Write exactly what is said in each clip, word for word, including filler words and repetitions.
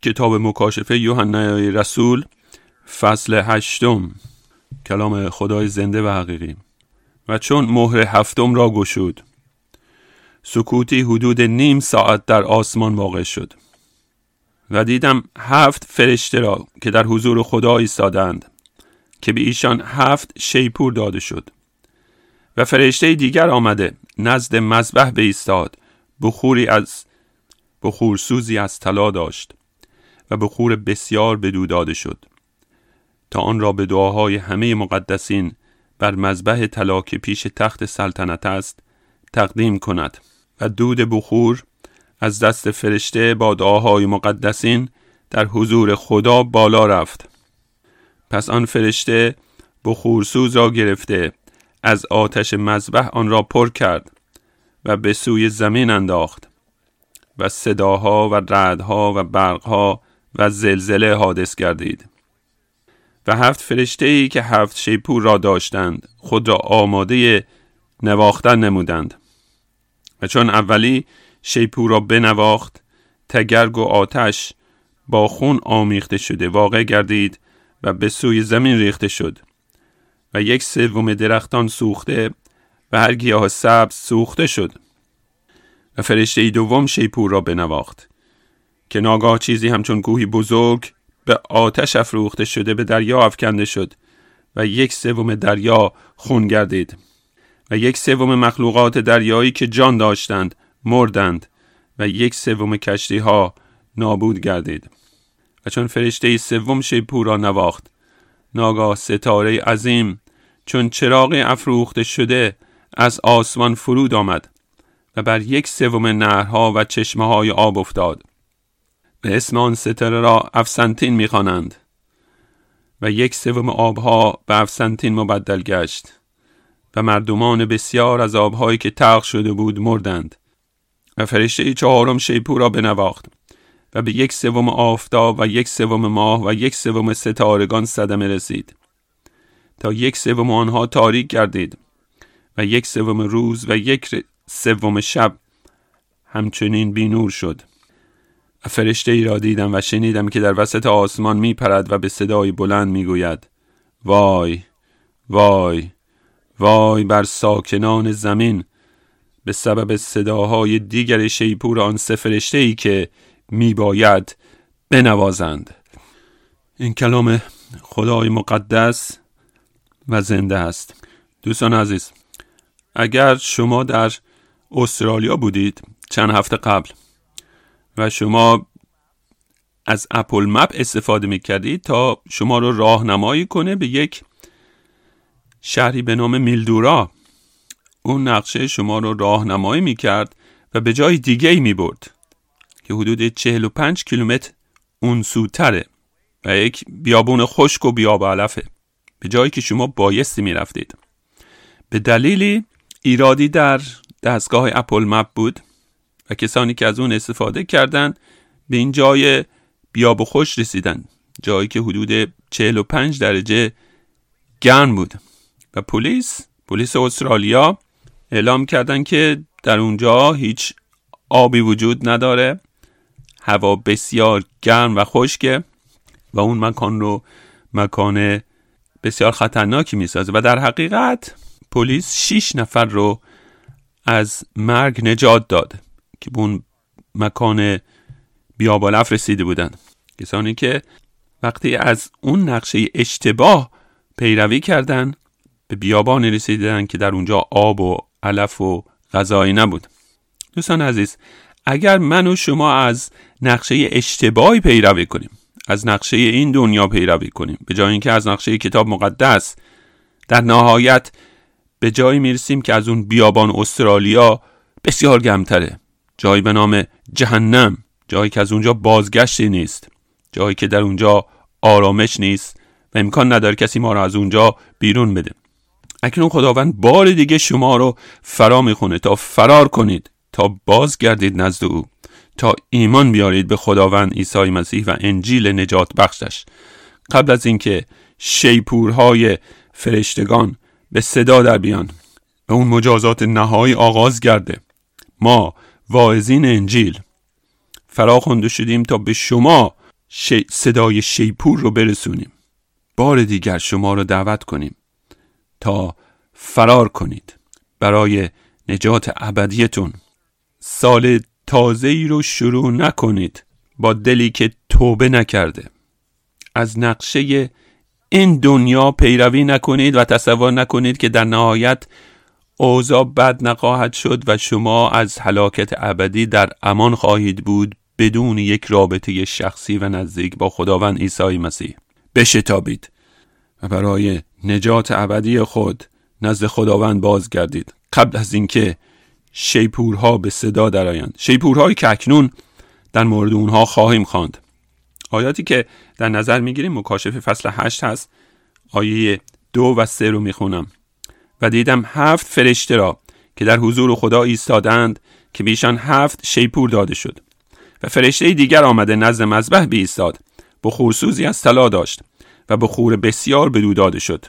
کتاب مکاشفه یوحنای رسول فصل هشتم. کلام خدای زنده و حقیقی. و چون مهر هفتم را گشود، سکوتی حدود نیم ساعت در آسمان واقع شد و دیدم هفت فرشته را که در حضور خدا ایستادند که به ایشان هفت شیپور داده شد. و فرشته دیگر آمده نزد مذبح بایستاد، بخوری از بخورسوزی از طلا داشت و بخور بسیار بدو داده شد تا آن را به دعاهای همه مقدسین بر مذبح طلا که پیش تخت سلطنت است تقدیم کند. و دود بخور از دست فرشته با دعاهای مقدسین در حضور خدا بالا رفت. پس آن فرشته بخورسوز را گرفته از آتش مذبح آن را پر کرد و به سوی زمین انداخت و صداها و رعدها و برقها و زلزله حادث گردید. و هفت فرشته‌ای که هفت شیپور را داشتند خود را آماده نواختن نمودند. و چون اولی شیپور را بنواخت، تگرگ و آتش با خون آمیخته شده واقع گردید و به سوی زمین ریخته شد. و یک سوم درختان سوخته و هر گیاه سبز سوخته شد. و فرشته دوم شیپور را بنواخت که ناگاه چیزی همچون کوهی بزرگ به آتش افروخته شده به دریا افکنده شد و یک سوم دریا خون گردید. و یک سوم مخلوقات دریایی که جان داشتند مردند و یک سوم کشتی ها نابود گردید. و چون فرشته سوم شیپور را نواخت، ناگاه ستاره عظیم چون چراغ افروخته شده از آسمان فرود آمد و بر یک سوم نهرها و چشمه های آب افتاد. به اسم آن ستاره را افسنتین می‌خوانند. و یک سوم آبها به افسنتین مبدل گشت و مردمان بسیار از آبهایی که تلخ شده بود مردند. و فرشته چهارم شیپور را بنواخت و به یک سوم آفتاب و یک سوم ماه و یک سوم ستارگان صدمه رسید تا یک سوم آنها تاریک گردید و یک سوم روز و یک سوم شب همچنین بی نور شد. و فرشته ای را دیدم و شنیدم که در وسط آسمان می پرد و به صدای بلند می گوید: وای وای وای بر ساکنان زمین به سبب صداهای دیگر شیپور آن سه فرشته ای که می باید بنوازند. این کلام خدای مقدس و زنده است. دوستان عزیز، اگر شما در استرالیا بودید چند هفته قبل و شما از اپل مپ استفاده میکردید تا شما رو راهنمایی کنه به یک شهری به نام میلدورا، اون نقشه شما رو راهنمایی میکرد و به جای دیگه ای میبرد که حدود چهل و پنج کیلومتر اون سوتره و یک بیابون خشک و بیاب علفه، به جایی که شما بایستی میرفتید. به دلیلی ایرادی در دستگاه اپل مپ بود و کسانی که از اون استفاده کردن به این جای بیاب و خشک رسیدن، جایی که حدود چهل و پنج درجه گرم بود. و پلیس پلیس استرالیا اعلام کردن که در اونجا هیچ آبی وجود نداره، هوا بسیار گرم و خشکه و اون مکان رو مکان بسیار خطرناکی میسازه. و در حقیقت پلیس شش نفر رو از مرگ نجات داد که به اون مکان بیاب علف رسیده بودن، کسانی که وقتی از اون نقشه اشتباه پیروی کردن به بیابان رسیدن که در اونجا آب و علف و غذایی نبود. دوستان عزیز، اگر من و شما از نقشه اشتباهی پیروی کنیم، از نقشه این دنیا پیروی کنیم به جای اینکه از نقشه کتاب مقدس، در نهایت به جایی میرسیم که از اون بیابان استرالیا بسیار گرمتره، جایی به نام جهنم، جایی که از اونجا بازگشتی نیست، جایی که در اونجا آرامش نیست و امکان نداره کسی ما رو از اونجا بیرون بده. اکنون خداوند بار دیگه شما رو فرا میخونه تا فرار کنید، تا بازگردید نزد او، تا ایمان بیارید به خداوند عیسی مسیح و انجیل نجات بخشش، قبل از اینکه شیپورهای فرشتگان به صدا در بیان و اون مجازات نهایی آغاز گرده. ما واعظین انجیل فرا خوانده شدیم تا به شما شی... صدای شیپور رو برسونیم. بار دیگر شما رو دعوت کنیم تا فرار کنید برای نجات ابدیتون. سال تازه‌ای رو شروع نکنید با دلی که توبه نکرده. از نقشه این دنیا پیروی نکنید و تصور نکنید که در نهایت اوضاع بد نخواهد شد و شما از هلاکت ابدی در امان خواهید بود بدون یک رابطه شخصی و نزدیک با خداوند عیسی مسیح. بشتابید و برای نجات ابدی خود نزد خداوند بازگردید قبل از اینکه شیپورها به صدا درآیند. شیپورهایی که اکنون در مورد اونها خواهیم خواند. آیاتی که در نظر میگیریم مکاشفه فصل هشت هست. آیه دو و سه رو میخونم. و دیدم هفت فرشته را که در حضور خدا ایستادند که بیشان هفت شیپور داده شد. و فرشته دیگر آمده نزد مذبح بایستاد، بخورسوزی از طلا داشت و بخور بسیار بدو داده شد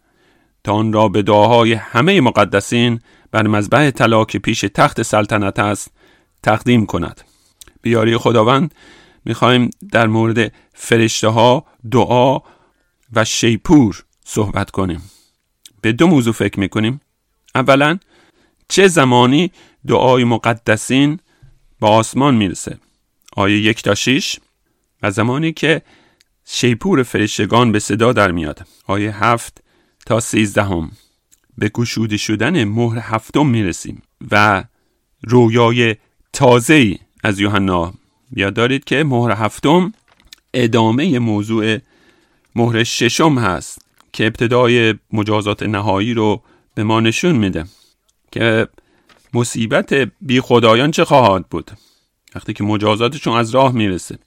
تا آن را به دعاهای همه مقدسین بر مذبح طلا که پیش تخت سلطنت است تقدیم کند. بیاری خداوند میخوایم در مورد فرشته ها، دعا و شیپور صحبت کنیم. به دو موضوع فکر میکنیم. اولا چه زمانی دعای مقدسین با آسمان میرسه؟ آیه یک تا شیش. و زمانی که شیپور فرشتگان به صدا در میاد. آیه هفت تا سیزدهم. به گشوده شدن مهر هفتم میرسیم و رویای تازه‌ای از یوحنا. یاد دارید که مهر هفتم ادامه موضوع مهر ششم هست که ابتدای مجازات نهایی رو به ما نشون میده که مصیبت بی خدایان چه خواهد بود وقتی که مجازاتشون از راه میرسه.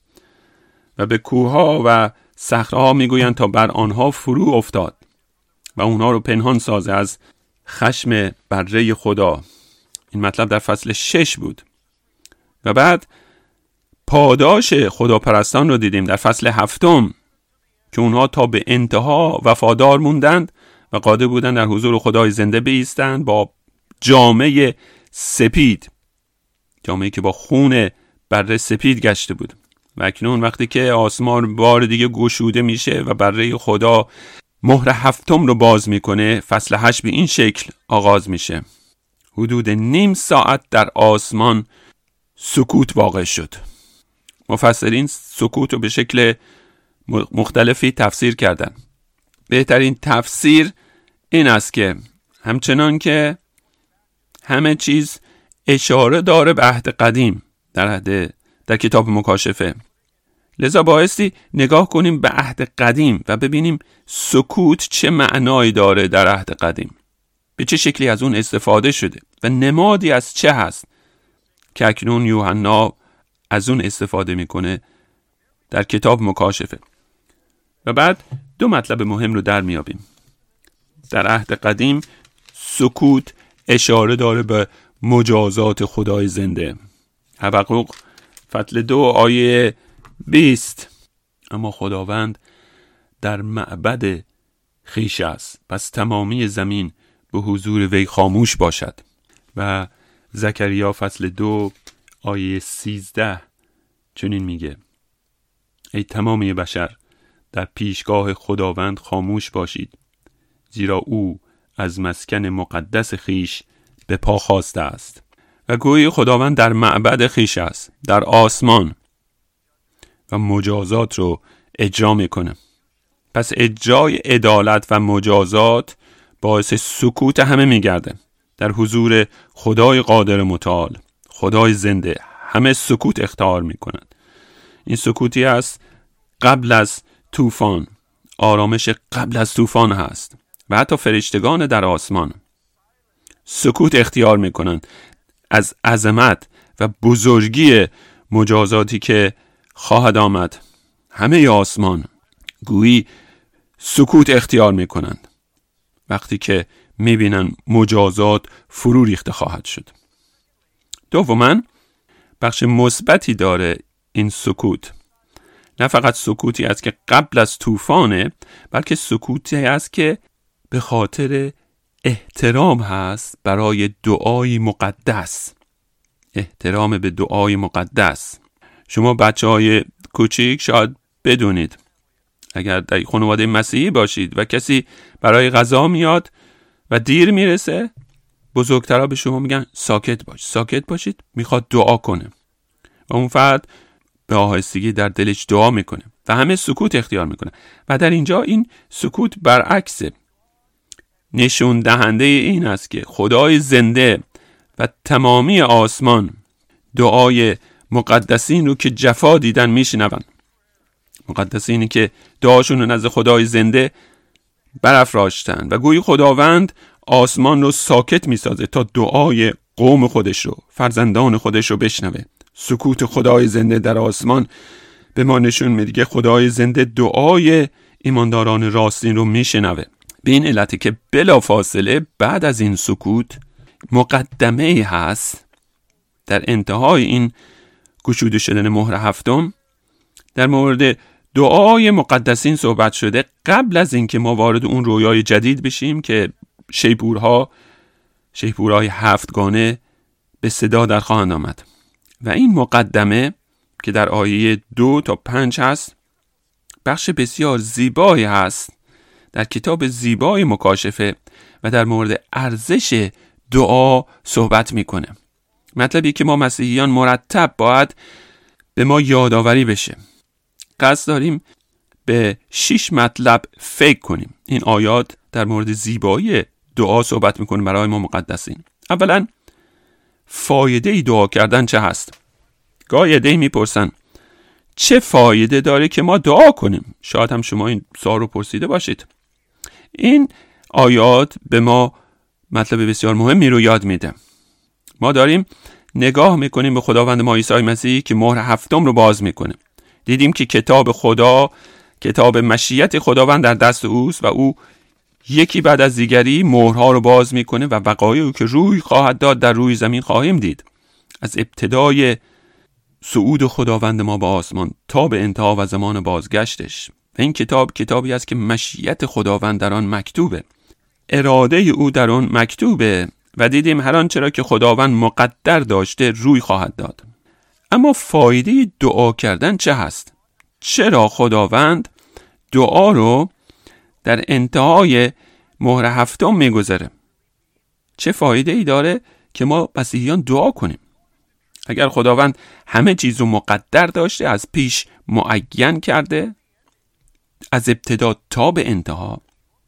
و به کوهها و صخره‌ها میگویند تا بر آنها فرو افتاد و اونها رو پنهان سازه از خشم بره خدا. این مطلب در فصل شش بود. و بعد پاداش خداپرستان رو دیدیم در فصل هفتم که اونها تا به انتها وفادار موندند و قادر بودند در حضور خدای زنده بایستند با جامه سپید، جامه‌ای که با خون بره سپید گشته بود. و اکنون وقتی که آسمان بار دیگه گشوده میشه و بره خدا مهر هفتم رو باز میکنه، فصل هشت به این شکل آغاز میشه. حدود نیم ساعت در آسمان سکوت واقع شد. مفسرین سکوت رو به شکل مختلفی تفسیر کردن. بهترین تفسیر این است که همچنان که همه چیز اشاره داره به عهد قدیم در عهد در کتاب مکاشفه، لذا بایستی نگاه کنیم به عهد قدیم و ببینیم سکوت چه معنایی داره در عهد قدیم، به چه شکلی از اون استفاده شده و نمادی از چه هست که اکنون یوحنا از اون استفاده میکنه در کتاب مکاشفه. و بعد دو مطلب مهم رو در میابیم. در عهد قدیم سکوت اشاره داره به مجازات خدای زنده. حبقوق فصل دو آیه بیست. اما خداوند در معبد خویش است، پس تمامی زمین به حضور وی خاموش باشد. و زکریا فصل دو آیه سیزده چنین میگه: ای تمامی بشر در پیشگاه خداوند خاموش باشید، زیرا او از مسکن مقدس خویش به پا خاسته است. و گویی خداوند در معبد خویش است، در آسمان، و مجازات رو اجرا میکنه. پس اجرای عدالت و مجازات باعث سکوت همه میگرده. در حضور خدای قادر متعال، خدای زنده، همه سکوت اختیار میکنند. این سکوتی است قبل از طوفان، آرامش قبل از طوفان هست. و حتی فرشتگان در آسمان سکوت اختیار میکنند از عظمت و بزرگی مجازاتی که خواهد آمد. همه آسمان گویی سکوت اختیار میکنند وقتی که میبینن مجازات فرو ریخته خواهد شد. دوماً بخش مثبتی داره این سکوت. نه فقط سکوتی است که قبل از طوفانه، بلکه سکوتی است که به خاطر احترام هست برای دعای مقدس. احترام به دعای مقدس. شما بچه های کوچیک شاید بدونید اگر در خانواده مسیحی باشید و کسی برای غذا میاد و دیر میرسه، بزرگترها به شما میگن ساکت باش، ساکت باشید، میخواد دعا کنه و اون فرد به آهستگی در دلش دعا میکنه و همه سکوت اختیار میکنه. و در اینجا این سکوت برعکس نشون دهنده این است که خدای زنده و تمامی آسمان دعای مقدسین رو که جفا دیدن میشنون. مقدسینی که دعاشون رو نزد خدای زنده برافراشتن و گویی خداوند آسمان رو ساکت میسازه تا دعای قوم خودش رو، فرزندان خودش رو بشنوه. سکوت خدای زنده در آسمان به ما نشون میده که خدای زنده دعای ایمانداران راستین رو میشنوه. به این علته که بلا فاصله بعد از این سکوت مقدمه ای هست. در انتهای این گشوده شدن مهر هفتم در مورد دعای مقدسین صحبت شده، قبل از اینکه ما وارد اون رویای جدید بشیم که شیپورها شیپورهای هفتگانه به صدا در خواهند آمد. و این مقدمه که در آیه دو تا پنج هست بخش بسیار زیبایی هست در کتاب زیبای مکاشفه و در مورد ارزش دعا صحبت میکنه. مطلبی که ما مسیحیان مرتب باید به ما یادآوری بشه. قصد داریم به شش مطلب فکر کنیم. این آیات در مورد زیبایی دعا صحبت میکنه برای ما مقدسین. اولا فایده ای دعا کردن چه هست؟ گاهی عده‌ای میپرسن چه فایده داره که ما دعا کنیم؟ شاید هم شما این سوال رو پرسیده باشید. این آیات به ما مطلب بسیار مهمی رو یاد میده. ما داریم نگاه میکنیم به خداوند ما عیسی مسیح که مهر هفتم رو باز میکنه. دیدیم که کتاب خدا، کتاب مشیت خداوند در دست اوست و او یکی بعد از دیگری مهرها رو باز میکنه و وقایعی که روی خواهد داد در روی زمین خواهیم دید. از ابتدای صعود خداوند ما به آسمان تا به انتها و زمان بازگشتش. و این کتاب کتابی است که مشیت خداوند در آن مکتوبه، اراده او در آن مکتوبه و دیدیم هر آنچه را که خداوند مقدر داشته روی خواهد داد. اما فایده دعا کردن چه هست؟ چرا خداوند دعا رو در انتهای مهر هفتم میگذاره؟ چه فایده ای داره که ما مسیحیان دعا کنیم؟ اگر خداوند همه چیز رو مقدر داشته، از پیش معین کرده، از ابتدا تا به انتها،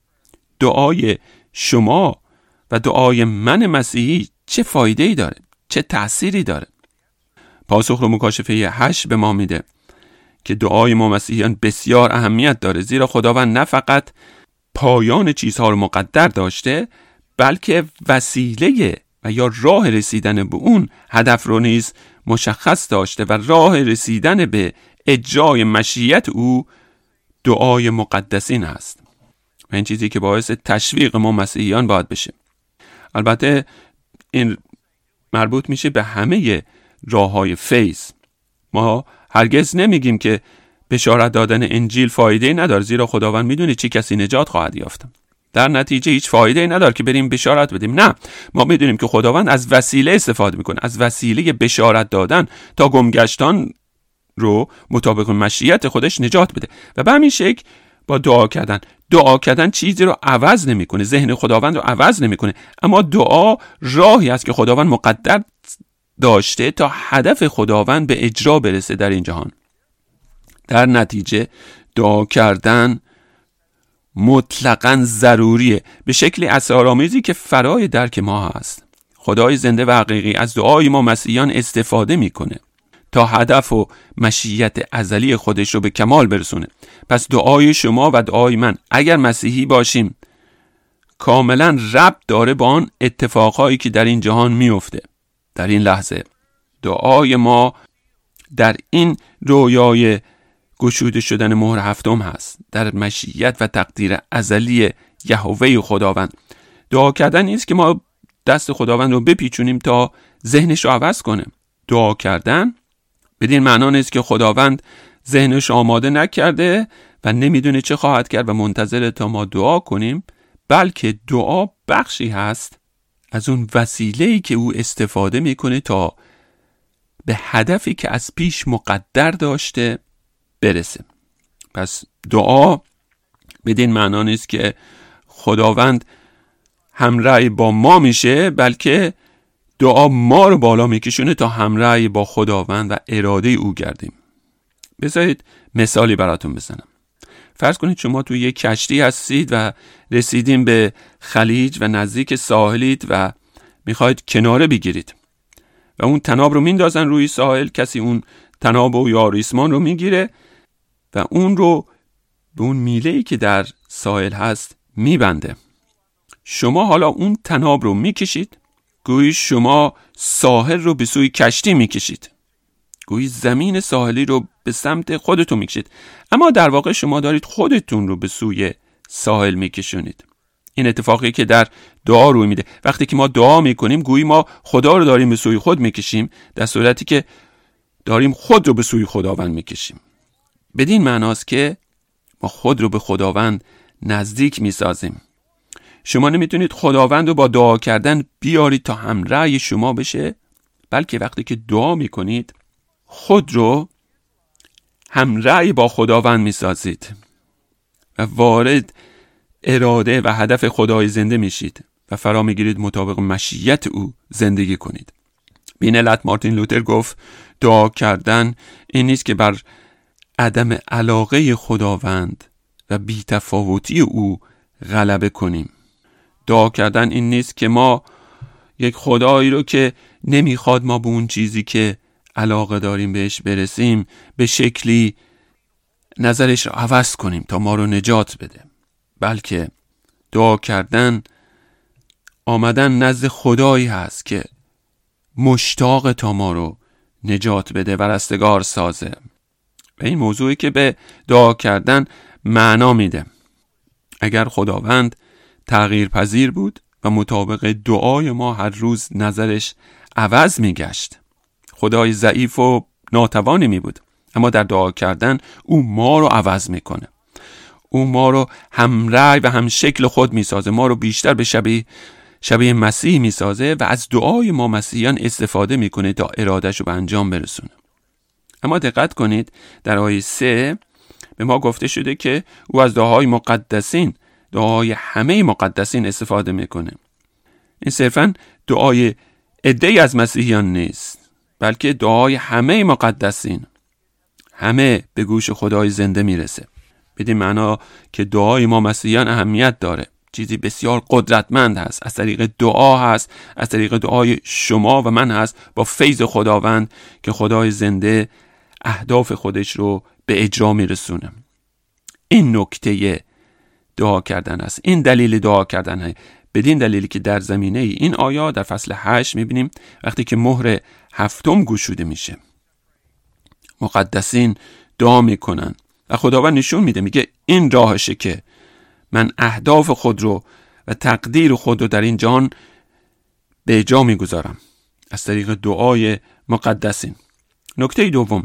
دعای شما و دعای من مسیحی چه فایده ای داره؟ چه تأثیری داره؟ پاسخ رو مکاشفه هشت به ما میده که دعای ما مسیحیان بسیار اهمیت داره، زیرا خداوند نه فقط پایان چیزها رو مقدر داشته، بلکه وسیله و یا راه رسیدن به اون هدف رو نیز مشخص داشته و راه رسیدن به اجرای مشیت او دعای مقدسین هست. و این چیزی که باعث تشویق ما مسیحیان باید بشه. البته این مربوط میشه به همه راههای فیض. ما هرگز نمیگیم که بشارت دادن انجیل فایده نداره، زیرا خداوند میدونه چه کسی نجات خواهد یافت. در نتیجه هیچ فایده نداره که بریم بشارت بدیم. نه، ما میدونیم که خداوند از وسیله استفاده میکنه، از وسیله بشارت دادن تا گمگشتان رو مطابق مشیت خودش نجات بده. و به همین شکل با دعا کردن دعا کردن چیزی رو عوض نمیکنه، ذهن خداوند رو عوض نمیکنه، اما دعا راهی است که خداوند مقدر داشته تا هدف خداوند به اجرا برسه در این جهان. در نتیجه دعا کردن مطلقاً ضروریه، به شکل اسرارآمیزی که فرای درک ما هست. خدای زنده و حقیقی از دعای ما مسیحیان استفاده میکنه تا هدف و مشیت ازلی خودش رو به کمال برسونه. پس دعای شما و دعای من اگر مسیحی باشیم کاملا ربط داره با آن اتفاقهایی که در این جهان میفته. در این لحظه دعای ما در این رویای گشوده شدن مهر هفتم هست، در مشیت و تقدیر ازلی یهوه خداوند. دعا کردن نیست که ما دست خداوند رو بپیچونیم تا ذهنش رو عوض کنه. دعا کردن بدین معنا نیست که خداوند ذهنش آماده نکرده و نمیدونه چه خواهد کرد و منتظر تا ما دعا کنیم، بلکه دعا بخشی هست از اون وسیله‌ای که او استفاده میکنه تا به هدفی که از پیش مقدر داشته برسه. پس دعا بدین معنا نیست که خداوند همرأی با ما میشه، بلکه دعا ما رو بالا میکشونه تا همرأی با خداوند و اراده او گردیم. بذارید مثالی براتون بزنم. فرض کنید شما توی یک کشتی هستید و رسیدین به خلیج و نزدیک ساحلید و میخواید کناره بگیرید و اون تناب رو میندازن روی ساحل. کسی اون تناب و یا ریسمان رو میگیره و اون رو به اون میله‌ای که در ساحل هست میبنده. شما حالا اون تناب رو میکشید، گویی شما ساحل رو به سوی کشتی میکشید، گویی زمین ساحلی رو به سمت خودتون میکشید، اما در واقع شما دارید خودتون رو به سوی ساحل میکشونید. این اتفاقی که در دعا روی میده. وقتی که ما دعا میکنیم گویی ما خدا رو داریم به سوی خود میکشیم، در صورتی که داریم خود رو به سوی خداوند میکشیم. بدین معناست که ما خود رو به خداوند نزدیک میسازیم. شما نمیتونید خداوند رو با دعا کردن بیارید تا همرأی شما بشه، بلکه وقتی که دعا میکنید خود رو همرأی با خداوند میسازید و وارد اراده و هدف خدای زنده میشید و فرا میگیرید مطابق مشیت او زندگی کنید. بین علت مارتین لوتر گفت دعا کردن این نیست که بر عدم علاقه خداوند و بی‌تفاوتی او غلبه کنیم. دعا کردن این نیست که ما یک خدایی رو که نمیخواد ما به اون چیزی که علاقه داریم بهش برسیم به شکلی نظرش رو عوض کنیم تا ما رو نجات بده، بلکه دعا کردن آمدن نزد خدایی هست که مشتاق تا ما رو نجات بده و رستگار سازه. و این موضوعی که به دعا کردن معنا میده. اگر خداوند تغییر پذیر بود و مطابق دعای ما هر روز نظرش عوض میگشت، خدای ضعیف و ناتوانی می بود، اما در دعا کردن او ما رو عوض میکنه. او ما رو همرأی و هم شکل خود میسازه، ما رو بیشتر به شبیه شبیه مسیح میسازه و از دعای ما مسیحیان استفاده میکنه تا ارادش رو به انجام برسونه. اما دقت کنید در آیه سه به ما گفته شده که او از دعاهای مقدسین، دعای همه مقدسین استفاده میکنه. این صرفاً دعای عده‌ای از مسیحیان نیست، بلکه دعای همه مقدسین، همه به گوش خدای زنده میرسه. بدین معنا که دعای ما مسیحیان اهمیت داره، چیزی بسیار قدرتمند هست، از طریق دعا هست، از طریق دعای شما و من هست با فیض خداوند که خدای زنده اهداف خودش رو به اجرا میرسونه. این نکته دعا کردن است، این دلیل دعا کردن هست. بدین دلیلی که در زمینه این آیات در فصل هشت میبینیم وقتی که مهر هفتم گشوده میشه مقدسین دعا میکنن و خداوند نشون میده، میگه این راهشه که من اهداف خود رو و تقدیر خود رو در این جهان به اجرا میگذارم از طریق دعای مقدسین. نکته دوم،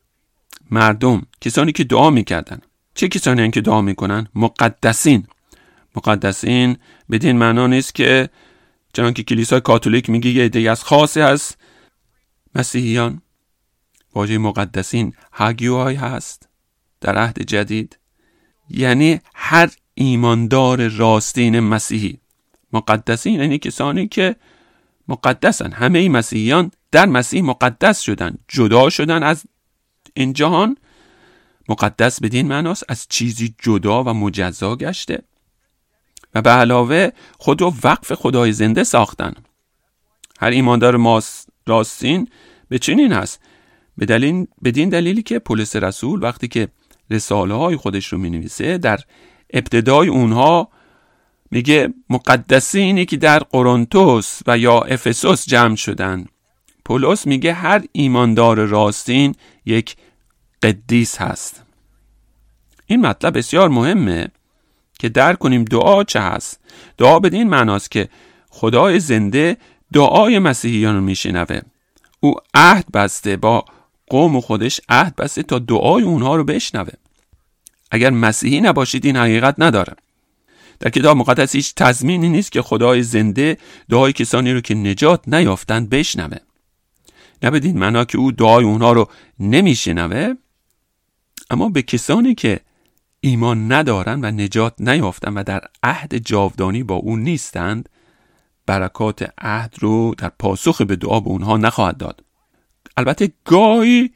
مردم، کسانی که دعا میکردن. چه کسانی هستند که دعا میکنن؟ مقدسین. مقدسین بدین معنا نیست که چنان که کلیسای کاتولیک میگه یه عده از خاصی هست مسیحیان. واژه مقدسین هاگیوهای هست در عهد جدید، یعنی هر ایماندار راستین مسیحی. مقدسین یعنی کسانی که مقدسن. همه ای مسیحیان در مسیح مقدس شدن، جدا شدن از این جهان. مقدس بدین معناست از چیزی جدا و مجزا گشته و به علاوه خود رو وقف خدای زنده ساختن. هر ایماندار ماس راستین به چنین هست. به دلیل بدین دلیلی که پولس رسول وقتی که رساله های خودش رو می نویسه در ابتدای اونها میگه مقدسینی که در قرنتوس و یا افسوس جمع شدن. پولس میگه هر ایماندار راستین یک قدیس هست. این مطلب بسیار مهمه که درک کنیم دعا چه هست. دعا بدین معناست که خدای زنده دعای مسیحیان رو میشنوه. او عهد بسته، با قوم خودش عهد بسته تا دعای اونها رو بشنوه. اگر مسیحی نباشید این حقیقت نداره. در کتاب مقدس هیچ تضمینی نیست که خدای زنده دعای کسانی رو که نجات نیافتند بشنوه. نه بدین معنا که او دعای اونها رو نمیشنوه، اما به کسانی که ایمان ندارن و نجات نیافتن و در عهد جاودانی با اون نیستند، برکات عهد رو در پاسخ به دعا به اونها نخواهد داد. البته گاهی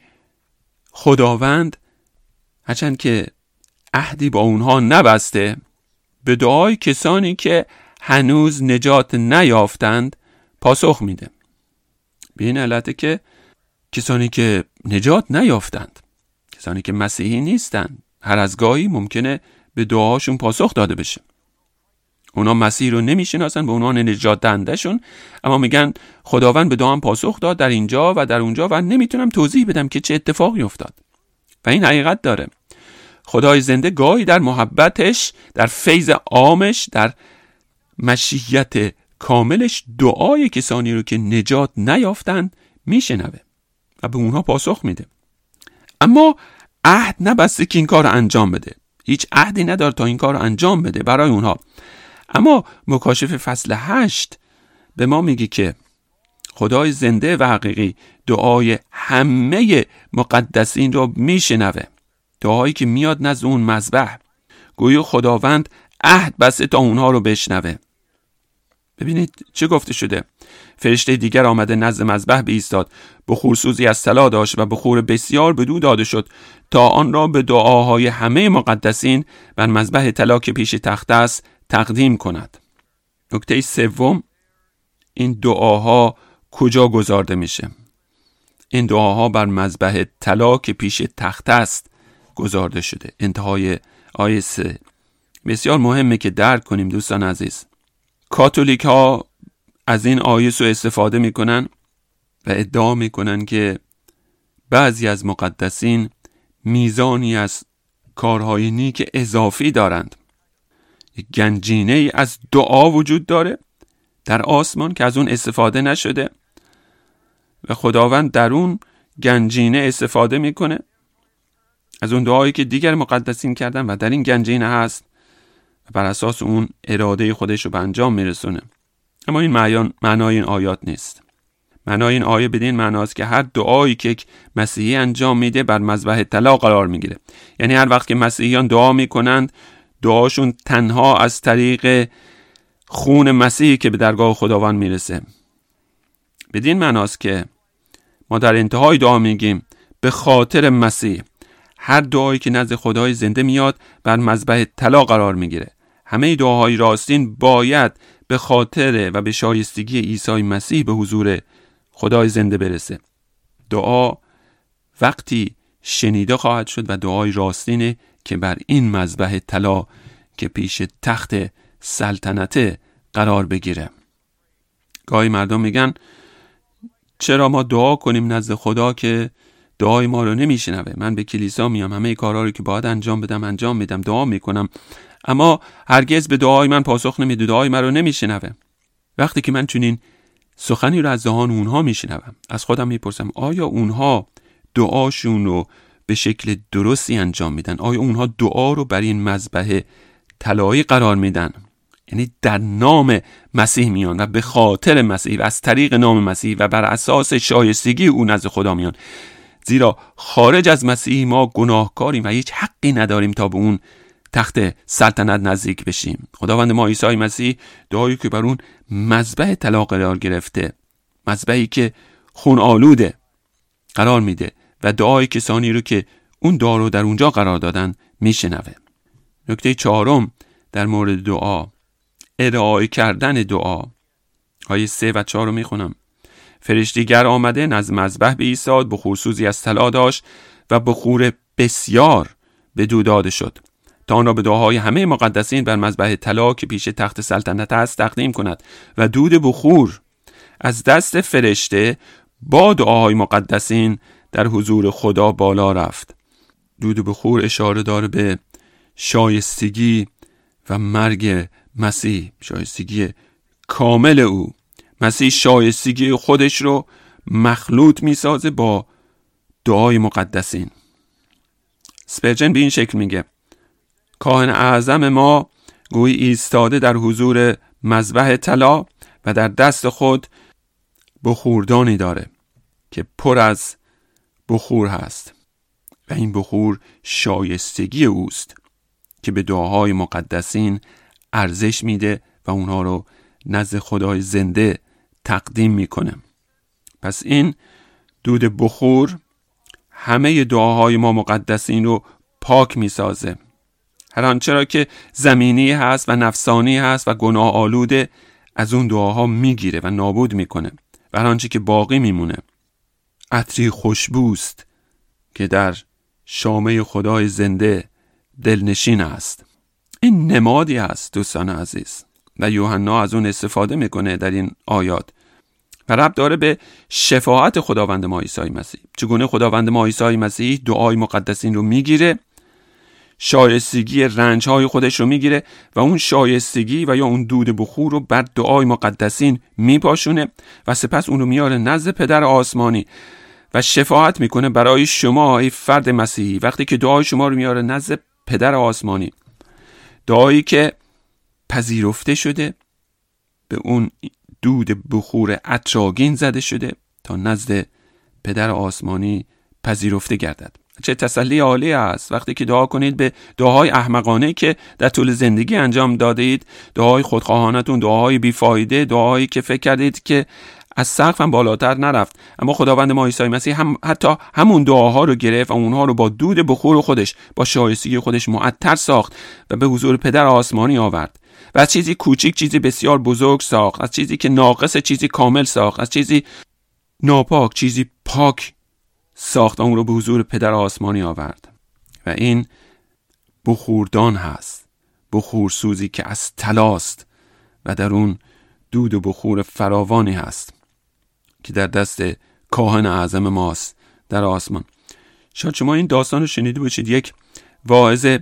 خداوند هرچند که عهدی با اونها نبسته، به دعای کسانی که هنوز نجات نیافتند پاسخ میده. به این علته که کسانی که نجات نیافتند، کسانی که مسیحی نیستند، هر از گاهی ممکنه به دعاشون پاسخ داده بشه. اونا مسیح رو نمیشناسن به عنوان نجات دهندشون، اما میگن خداوند به دعام پاسخ داد در اینجا و در اونجا و نمیتونم توضیح بدم که چه اتفاقی افتاد. و این حقیقت داره. خدای زنده گاهی در محبتش، در فیض عامش، در مشیت کاملش دعای کسانی رو که نجات نیافتند میشنوه و به اونها پاسخ میده. اما عهد نبسته که این کار رو انجام بده. هیچ عهدی نداره تا این کار رو انجام بده برای اونها. اما مکاشفه فصل هشت به ما میگه که خدای زنده و حقیقی دعای همه مقدسین رو میشنوه. دعایی که میاد نزد اون مذبح، گویا خداوند عهد بسته تا اونها رو بشنوه. ببینید چه گفته شده. فرشته دیگر آمده نزد مذبح بایستاد، بخورسوزی از طلا داشت و بخور بسیار بدو داده شد تا آن را به دعاهای همه مقدسین بر مذبح طلا که پیش تخت است تقدیم کند. نکته سوم، این دعاها کجا گذارده میشه؟ این دعاها بر مذبح طلا که پیش تخت است گذارده شده. انتهای آیه سه. بسیار مهمه که درک کنیم دوستان عزیز. کاتولیک ها از این آیه سو استفاده میکنن و ادعا میکنن که بعضی از مقدسین میزانی از کارهای نیک اضافی دارند. یک گنجینه از دعا وجود داره در آسمان که از اون استفاده نشده و خداوند در اون گنجینه استفاده میکنه از اون دعایی که دیگر مقدسین کردن و در این گنجینه هست و بر اساس اون اراده خودش رو به انجام میرسونه. اما این معنای این آیات نیست. معنای این آیه بدین معناست که هر دعایی که مسیحی انجام میده بر مذبح طلا قرار میگیره. یعنی هر وقت که مسیحیان دعا میکنند، دعاشون تنها از طریق خون مسیحی که به درگاه خداوند میرسه. بدین معناست که ما در انتهای دعا میگیم به خاطر مسیح. هر دعایی که نزد خدای زنده میاد بر مذبح طلا قرار میگیره. همه دعاهای راستین باید به خاطر و به شایستگی عیسی مسیح به حضور خدای زنده برسه. دعا وقتی شنیده خواهد شد و دعای راستینه که بر این مذبح طلا که پیش تخت سلطنت قرار بگیره. گاهی مردم میگن چرا ما دعا کنیم نزد خدا که دعای ما رو نمیشنوه؟ من به کلیسا میام، همه کارها رو که باید انجام بدم انجام میدم، دعا میکنم، اما هرگز به دعای من پاسخ نمیده، دعای من رو نمیشنوه. وقتی که من چنین سخنی رو از دهان اونها میشنوم، از خودم میپرسم آیا اونها دعاشون رو به شکل درستی انجام میدن؟ آیا اونها دعا رو بر این مذبح طلایی قرار میدن؟ یعنی در نام مسیح میان و به خاطر مسیح و از طریق نام مسیح و بر اساس شایستگی او نزد خدا میان. زیرا خارج از مسیح ما گناهکاریم و هیچ حقی نداریم تا به اون تخت سلطنت نزدیک بشیم. خداوند ما عیسی مسیح دعایی که بر اون مذبح طلا قرار گرفته، مذبحی که خون آلوده، قرار میده و دعای کسانی رو که اون دعا رو در اونجا قرار دادن میشنوه. نکته چهارم در مورد دعا، ارائه کردن دعا. آیه سه و چهار رو میخونم. فرشتیگر آمده نزد مذبح بایستاد، بخورسوزی از طلا داشت و بخور بسیار بدو داده شد تا آن را به دعاهای همه مقدسین بر مذبح طلا که پیش تخت سلطنت است تقدیم کند. و دود بخور از دست فرشته با دعاهای مقدسین در حضور خدا بالا رفت. دود بخور اشاره داره به شایستگی و مرگ مسیح، شایستگی کامل او. مسیح شایستگی خودش رو مخلوط میسازه با دعای مقدسین. سپرجن به این شکل میگه کاهن اعظم ما گویی ایستاده در حضور مذبح طلا و در دست خود بخوردانی داره که پر از بخور هست و این بخور شایستگی اوست. که به دعاهای مقدسین ارزش میده و اونها رو نزد خدای زنده تقدیم میکنه. پس این دود بخور همه دعاهای ما مقدسین رو پاک میسازه. هر آنچه را که زمینی هست و نفسانی هست و گناه آلوده از اون دعاها میگیره و نابود میکنه و هر آنچه که باقی میمونه عطری خوشبوست که در شامه خدای زنده دلنشین است. این نمادی است دوستان عزیز و یوحنا از اون استفاده میکنه در این آیات و ربط داره به شفاعت خداوند ما عیسی مسیح. چگونه خداوند ما عیسی مسیح دعای مقدسین رو میگیره، شایستگی رنج‌های خودش رو میگیره و اون شایستگی و یا اون دود بخور رو بر دعای مقدسین میپاشونه و سپس اون رو میاره نزد پدر آسمانی و شفاعت میکنه برای شما ای فرد مسیحی. وقتی که دعای شما رو میاره نزد پدر آسمانی، دعایی که پذیرفته شده، به اون دود بخور عطرآگین زده شده تا نزد پدر آسمانی پذیرفته گردد. چه تسلی عالی است وقتی که دعا کنید به دعاهای احمقانه که در طول زندگی انجام داده اید، دعاهای خودخواهانتون، دعاهای بیفایده، دعاهایی که فکر کردید که از سقف هم بالاتر نرفت، اما خداوند ما عیسی مسیح هم حتی همون دعاها رو گرفت و اونها رو با دود بخور خودش، با شایستگی خودش معطر ساخت و به حضور پدر آسمانی آورد و از چیزی کوچیک چیزی بسیار بزرگ ساخت، از چیزی که ناقص چیزی کامل ساخت، از چیزی ناپاک چیزی پاک ساخت و اون رو به حضور پدر آسمانی آورد. و این بخوردان هست، بخورسوزی که از طلاست و در اون دود و بخور فراوانی هست که در دست کاهن اعظم ماست در آسمان. شاید شما این داستان رو شنیده باشید. یک واعظ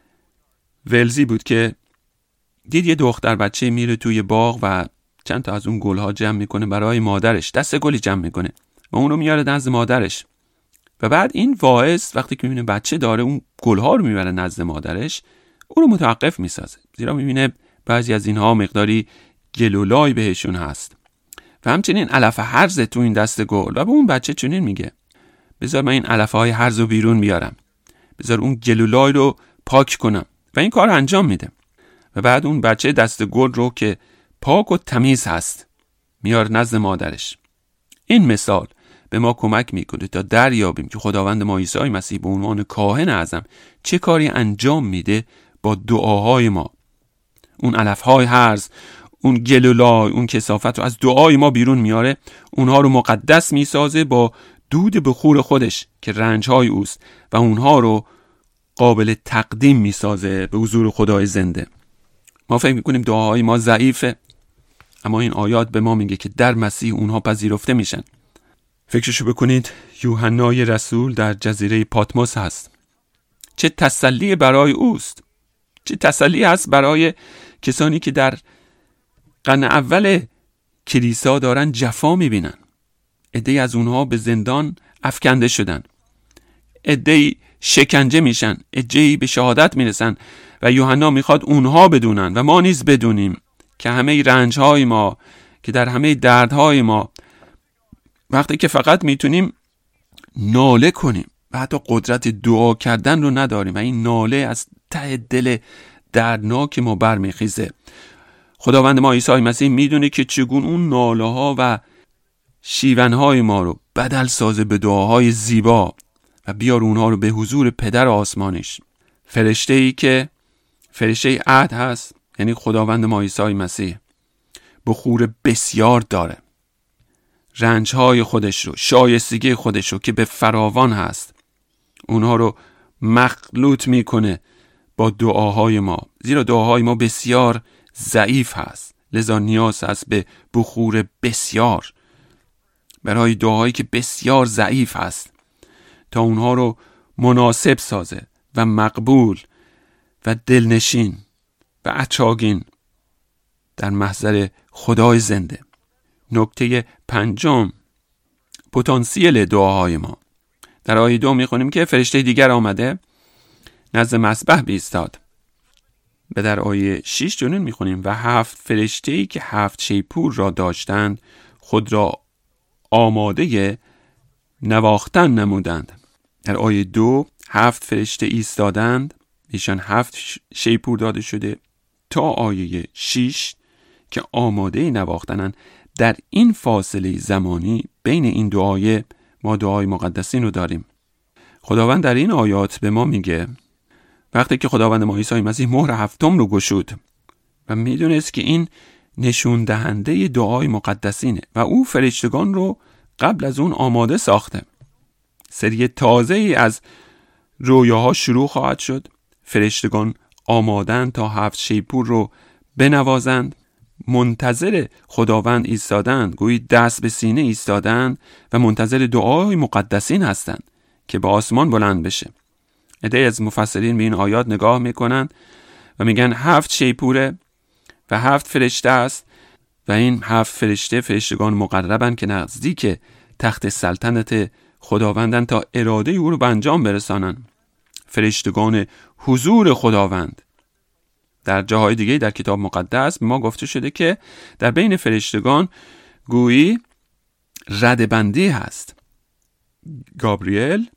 ولزی بود که دید یه دختر بچه میره توی باغ و چند تا از اون گلها جمع میکنه برای مادرش، دست گلی جمع میکنه و اون رو میاره نزد مادرش. و بعد این واعظ وقتی که میبینه بچه داره اون گلها رو میبره نزد مادرش، اون رو متوقف میسازه، زیرا میبینه بعضی از اینها مقداری گلولای بهشون هست و همچنین علف هرز تو این دست گل. و به اون بچه چنین میگه بذار من این علف های هرز رو بیرون بیارم، بذار اون گلولای رو پاک کنم و این کار انجام میده. و بعد اون بچه دست گل رو که پاک و تمیز هست میار نزد مادرش. این مثال به ما کمک میکنه تا دریابیم که خداوند ما عیسی مسیح به عنوان کاهن اعظم چه کاری انجام میده با دعاهای ما. اون علفهای هرز، اون گلولای، اون کثافت رو از دعای ما بیرون میاره، اونها رو مقدس میسازه با دود بخور خودش که رنجهای اوست و اونها رو قابل تقدیم میسازه به حضور خدای زنده. ما فکر میکنیم دعاهای ما ضعیفه، اما این آیات به ما میگه که در مسیح اونها پذیرفته میشن. فکرشو بکنید یوحنای رسول در جزیره پاتموس هست. چه تسلی برای اوست، چه تسلی هست برای کسانی که در قرن اول کلیسا دارن جفا میبینن. عده‌ای از اونها به زندان افکنده شدن، عده‌ای شکنجه میشن، عده‌ای به شهادت میرسن و یوحنا میخواد اونها بدونن و ما نیز بدونیم که همه رنجهای ما، که در همه دردهای ما وقتی که فقط میتونیم ناله کنیم و حتی قدرت دعا کردن رو نداریم و این ناله از ته دل دردناک ما برمیخیزه، خداوند ما عیسی مسیح میدونه که چگونه اون ناله ها و شیون های ما رو بدل سازه به دعاهای زیبا و بیار اونها رو به حضور پدر آسمانش. فرشته ای که فرشته عهد هست، یعنی خداوند ما عیسی مسیح، بخور بسیار داره، رنجهای خودش رو، شایستگی خودش رو که به فراوان هست، اونها رو مخلوط میکنه با دعاهای ما، زیرا دعاهای ما بسیار ضعیف هست، لذا نیاز هست به بخور بسیار برای دعاهایی که بسیار ضعیف هست تا اونها رو مناسب سازه و مقبول و دلنشین و عطرآگین در محضر خدای زنده. نکته پنجم، پتانسیل دعاهای ما. در آیه دو میخونیم که فرشته دیگر آمده نزد مسبح بایستاد. و در آیه شش چنین میخونیم و هفت فرشته‌ای که هفت شیپور را داشتند خود را آماده نواختن نمودند. در آیه دو هفت فرشته ایستادند ایشان هفت شیپور داده شده تا آیه شش که آماده نواختنن. در این فاصله زمانی بین این دو آیه ما دعای مقدسین رو داریم. خداوند در این آیات به ما میگه وقتی که خداوند ما عیسی مسیح مهر هفتم رو گشود و میدونست که این نشون دهنده دعای مقدسینه و او فرشتگان رو قبل از اون آماده ساخته. سری تازه ای از رویاها شروع خواهد شد. فرشتگان آمادن تا هفت شیپور رو بنوازند، منتظر خداوند ایستادند، گویی دست به سینه ایستادند و منتظر دعای مقدسین هستند که به آسمان بلند بشه. عده‌ای از مفسرین به این آیات نگاه میکنن و میگن هفت شیپوره و هفت فرشته است و این هفت فرشته فرشتگان مقربن که نزدیک تخت سلطنت خداوندن تا اراده او رو به انجام برسانن. فرشتگان حضور خداوند. در جاهای دیگه در کتاب مقدس ما گفته شده که در بین فرشتگان گویی ردبندی هست. گابریل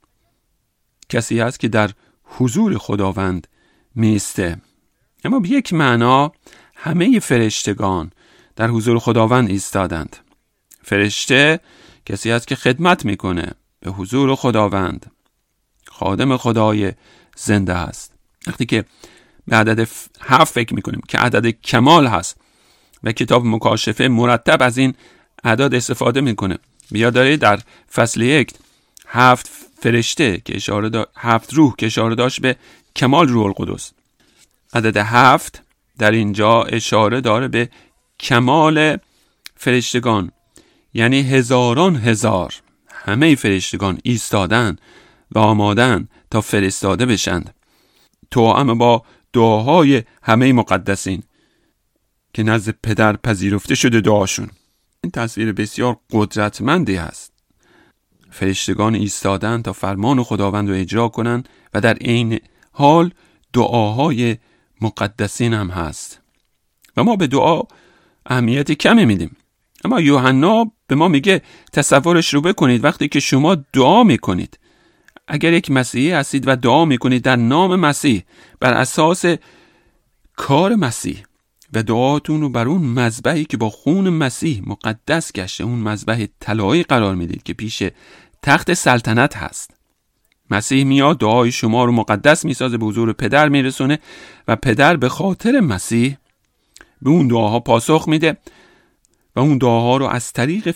کسی هست که در حضور خداوند میسته. اما به یک معنا همه فرشتگان در حضور خداوند ایستادند. فرشته کسی هست که خدمت میکنه به حضور خداوند، خادم خدای زنده هست. وقتی که به عدد هفت فکر میکنیم که عدد کمال هست و کتاب مکاشفه مرتب از این اعداد استفاده میکنه. بیا داره در فصل یک هفت فرشته که اشاره دا... هفت روح که اشاره داشت به کمال روح القدس. عدد هفت در اینجا اشاره داره به کمال فرشتگان، یعنی هزاران هزار همه فرشتگان ایستادن و آمادن تا فرستاده بشند توأم با دعاهای همه مقدسین که نزد پدر پذیرفته شده دعاشون. این تصویر بسیار قدرتمندی هست. فرشتگان ایستادن تا فرمان خداوند رو اجرا کنن و در این حال دعاهای مقدسین هم هست و ما به دعا اهمیت کمی میدیم. اما یوحنا به ما میگه تصورش رو بکنید وقتی که شما دعا میکنید، اگر یک مسیحی هستید و دعا میکنید در نام مسیح بر اساس کار مسیح و دعاتون رو بر اون مذبحی که با خون مسیح مقدس گشته، اون مذبح طلایی قرار میدید که پیش تخت سلطنت هست. مسیح میاد دعای شما رو مقدس میسازه، به حضور پدر میرسونه و پدر به خاطر مسیح به اون دعاها پاسخ میده و اون دعاها رو از طریق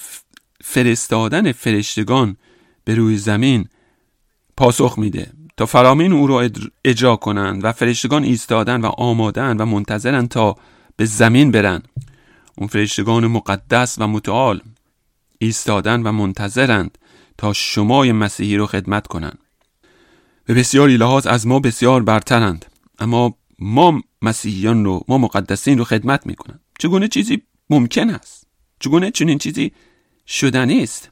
فرستادن فرشتگان به روی زمین پاسخ میده تا فرامین او رو اجرا کنند و فرشتگان ایستادن و آمادن و منتظرن تا به زمین برن. اون فرشتگان مقدس و متعال ایستادن و منتظرند تا شمای مسیحی رو خدمت کنند. به بسیاری لحاظ از ما بسیار برترند، اما ما مسیحیان رو، ما مقدسین رو خدمت میکنن. چگونه چیزی ممکن است؟ چگونه چنین چیزی شدنی است؟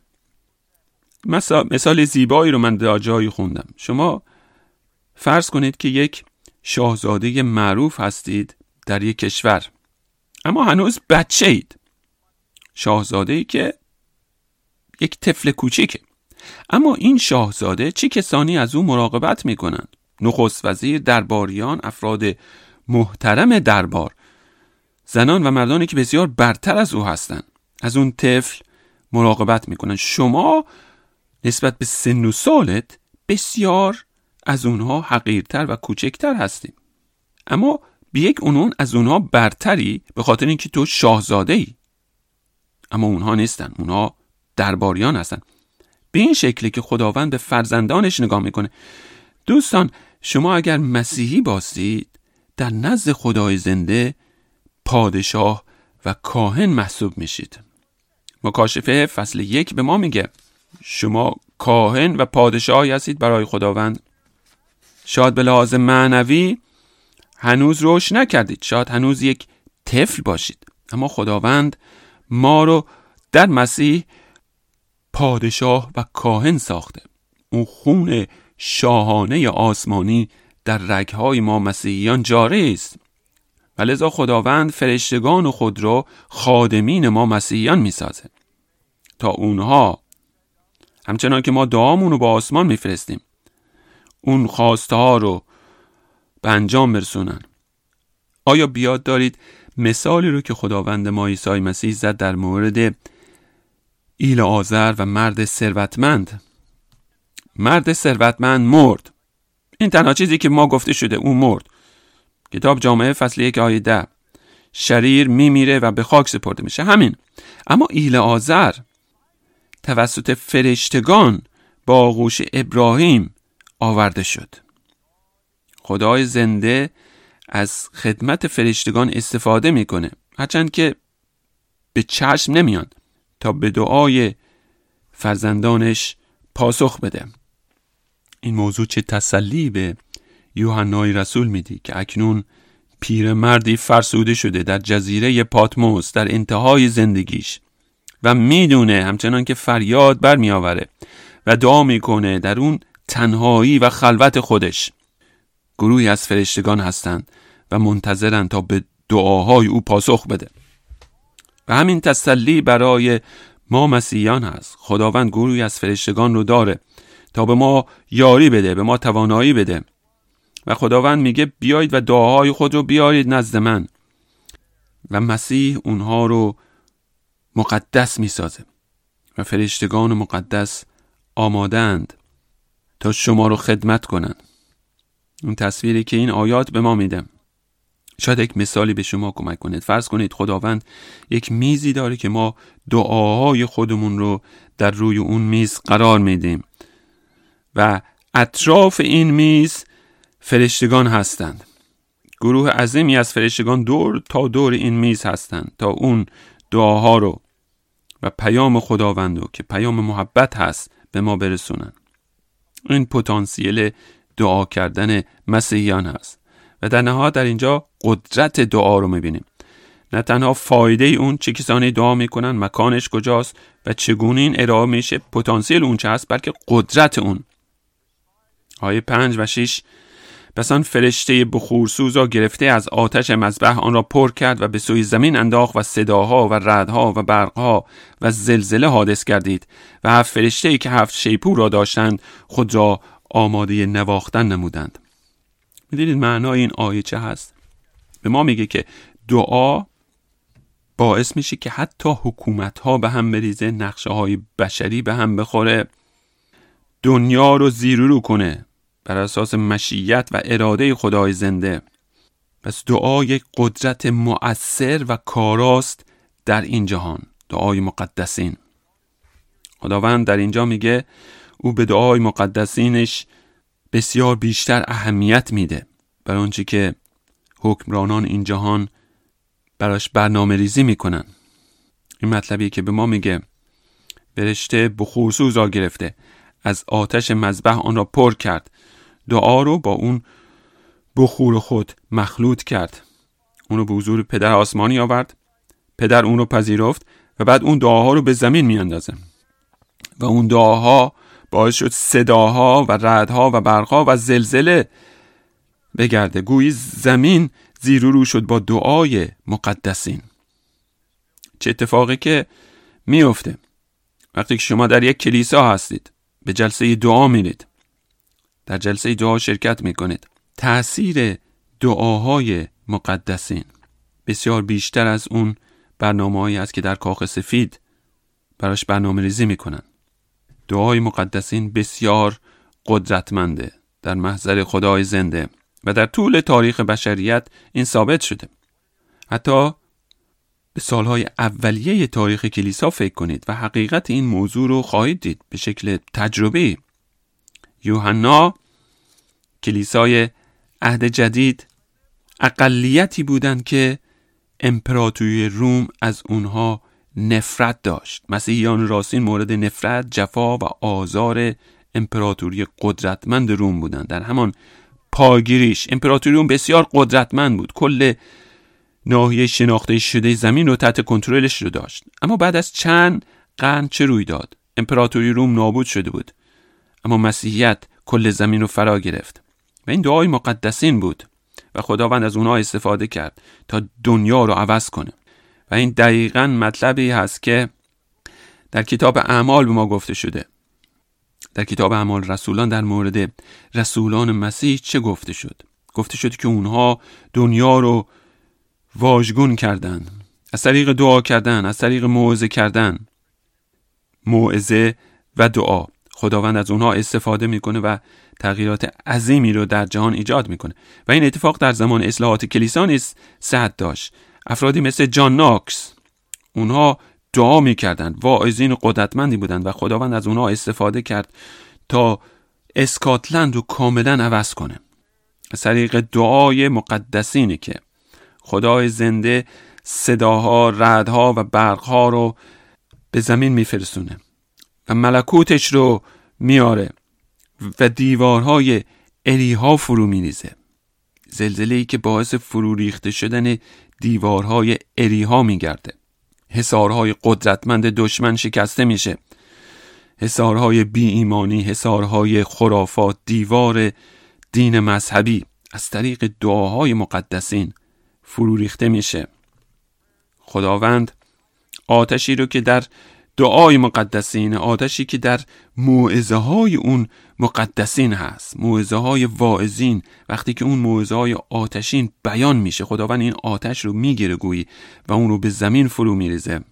مثلا مثال زیبایی رو من در جایی خوندم. شما فرض کنید که یک شاهزاده معروف هستید در یک کشور، اما هنوز بچه اید. شاهزاده‌ای که یک طفل کوچیکه، اما این شاهزاده چه کسانی از او مراقبت میکنن؟ نخست وزیر، درباریان، افراد محترم دربار، زنان و مردانی که بسیار برتر از او هستند از اون طفل مراقبت میکنن. شما نسبت به سن و سالت بسیار از اونها حقیرتر و کوچکتر هستی، اما به یک عنوان از اونها برتری به خاطر اینکه تو شاهزاده ای. اما اونها نیستن، اونها درباریان هستن. به این شکلی که خداوند به فرزندانش نگاه میکنه. دوستان، شما اگر مسیحی باشید در نزد خدای زنده پادشاه و کاهن محسوب میشید. مکاشفه فصل یک به ما میگه شما کاهن و پادشاهی هستید برای خداوند. شاید به لحاظ معنوی هنوز رشد نکردید، شاید هنوز یک طفل باشید، اما خداوند ما رو در مسیح پادشاه و کاهن ساخته. اون خون شاهانه آسمانی در رگهای ما مسیحیان جاری است و لذا خداوند فرشتگان خود رو خادمین ما مسیحیان میسازه تا اونها همچنان که ما دعامون رو با آسمان میفرستیم اون خواسته ها رو به انجام برسونن. آیا بیاد دارید مثالی رو که خداوند ما عیسی مسیح زد در مورد ایلعازر و مرد ثروتمند؟ مرد ثروتمند مرد. این تنها چیزی که ما گفته شده، اون مرد. کتاب جامعه فصل یک آیه ده، شریر میمیره و به خاک سپرده میشه، همین. اما ایلعازر توسط فرشتگان با آغوش ابراهیم آورده شد. خدای زنده از خدمت فرشتگان استفاده میکنه، هرچند که به چشم نمیان، تا به دعای فرزندانش پاسخ بده. این موضوع چه تسلی به یوحنای رسول میدی که اکنون پیرمردی فرسوده شده در جزیره پاتموس در انتهای زندگیش و میدونه همچنان که فریاد بر میآوره و دعا میکنه در اون تنهایی و خلوت خودش گروهی از فرشتگان هستند و منتظرن تا به دعاهای او پاسخ بده. و همین تسلی برای ما مسیحیان هست. خداوند گروهی از فرشتگان رو داره تا به ما یاری بده، به ما توانایی بده. و خداوند میگه بیایید و دعاهای خود رو بیارید نزد من، و مسیح اونها رو مقدس میسازه و فرشتگان مقدس آمادند تا شما رو خدمت کنن. اون تصویری که این آیات به ما میده شاید یک مثالی به شما کمک کنید. فرض کنید خداوند یک میزی داره که ما دعاهای خودمون رو در روی اون میز قرار میدیم و اطراف این میز فرشتگان هستند. گروه عظیمی از فرشتگان دور تا دور این میز هستند تا اون دعاها رو و پیام خداوند رو که پیام محبت هست به ما برسونن. این پتانسیل دعا کردن مسیحیان هست و در نهایت در اینجا قدرت دعا رو میبینیم. نه تنها فایده اون، چه کسانی دعا میکنن، مکانش کجاست و چگونه این ارائه میشه، پتانسیل اون چه هست، بلکه قدرت اون. آیه پنج و شش، پس آن فرشته بخورسوزا گرفته از آتش مذبح آن را پر کرد و به سوی زمین انداخت و صداها و رعدها و برقها و زلزله حادث گردید و هفت فرشته‌ای که هفت شیپور را داشتند خود را آماده نواختن نمودند. می‌دونید معنای این آیه چه هست؟ به ما میگه که دعا باعث میشه که حتی حکومت‌ها به هم بریزه، نقشه‌های بشری به هم بخوره، دنیا رو زیر و رو کنه بر اساس مشیت و اراده خدای زنده. پس دعا یک قدرت مؤثر و کاراست در این جهان، دعای مقدسین. خداوند در اینجا میگه او به دعای مقدسینش بسیار بیشتر اهمیت میده بر آنچه که حکمرانان این جهان براش برنامه ریزی میکنن. این مطلبی که به ما میگه فرشته بخورسوز را گرفته، از آتش مذبح آن را پر کرد، دعا رو با اون بخور خود مخلوط کرد، اون رو به حضور پدر آسمانی آورد، پدر اون رو پذیرفت و بعد اون دعاها رو به زمین میاندازه و اون دعاها باعث شد صداها و رعدها و برقها و زلزله بگرده، گویی زمین زیر و رو شد با دعای مقدسین. چه اتفاقی که میفته وقتی که شما در یک کلیسا هستید، به جلسه دعا میرید، در جلسه دعا شرکت میکنید، تأثیر دعاهای مقدسین بسیار بیشتر از اون برنامه‌هایی است که در کاخ سفید براش برنامه ریزی میکنن. دعای مقدسین بسیار قدرتمنده در محضر خدای زنده و در طول تاریخ بشریت این ثابت شده. حتی به سالهای اولیه تاریخ کلیسا فکر کنید و حقیقت این موضوع رو خواهید دید به شکل تجربی. یوحنا، کلیسای عهد جدید، اقلیتی بودند که امپراتوری روم از اونها نفرت داشت. مسیحیان راستین مورد نفرت، جفا و آزار امپراتوری قدرتمند روم بودند. در همان پایگیریش امپراتوری روم بسیار قدرتمند بود، کل ناحیه شناخته شده زمین رو تحت کنترلش رو داشت. اما بعد از چند قرن چه روی داد؟ امپراتوری روم نابود شده بود، اما مسیحیت کل زمین رو فرا گرفت و این دعای مقدسین بود و خداوند از اونها استفاده کرد تا دنیا رو عوض کنه. و این دقیقاً مطلبی هست که در کتاب اعمال به ما گفته شده. در کتاب اعمال رسولان در مورد رسولان مسیح چه گفته شد؟ گفته شد که اونها دنیا رو واژگون کردن از طریق دعا کردن، از طریق موعظه کردن. موعظه و دعا، خداوند از اونها استفاده میکنه و تغییرات عظیمی رو در جهان ایجاد میکنه و این اتفاق در زمان اصلاحات کلیسا نیز صحت داشت. افرادی مثل جان ناکس، اونها دعا میکردن، واعظین قدرتمندی بودند و خداوند از اونها استفاده کرد تا اسکاتلند رو کاملا عوض کنه. از طریق دعای مقدسینی که خدای زنده صداها، رعدها و برقها رو به زمین میفرستونه و ملکوتش رو میاره و دیوارهای اریحا فرو میریزه. زلزله‌ای که باعث فرو ریخته شدن دیوارهای اریحا میگرده. حصارهای قدرتمند دشمن شکسته میشه. حصارهای بی ایمانی، حصارهای خرافات، دیوار دین مذهبی از طریق دعاهای مقدسین فرو ریخته میشه. خداوند آتشی رو که در دعای مقدسین، آتشی که در موعظه های اون مقدسین هست، موعظه های واعظین، وقتی که اون موعظه های آتشین بیان میشه، خداوند این آتش رو میگیره گویی و اون رو به زمین فرو میریزه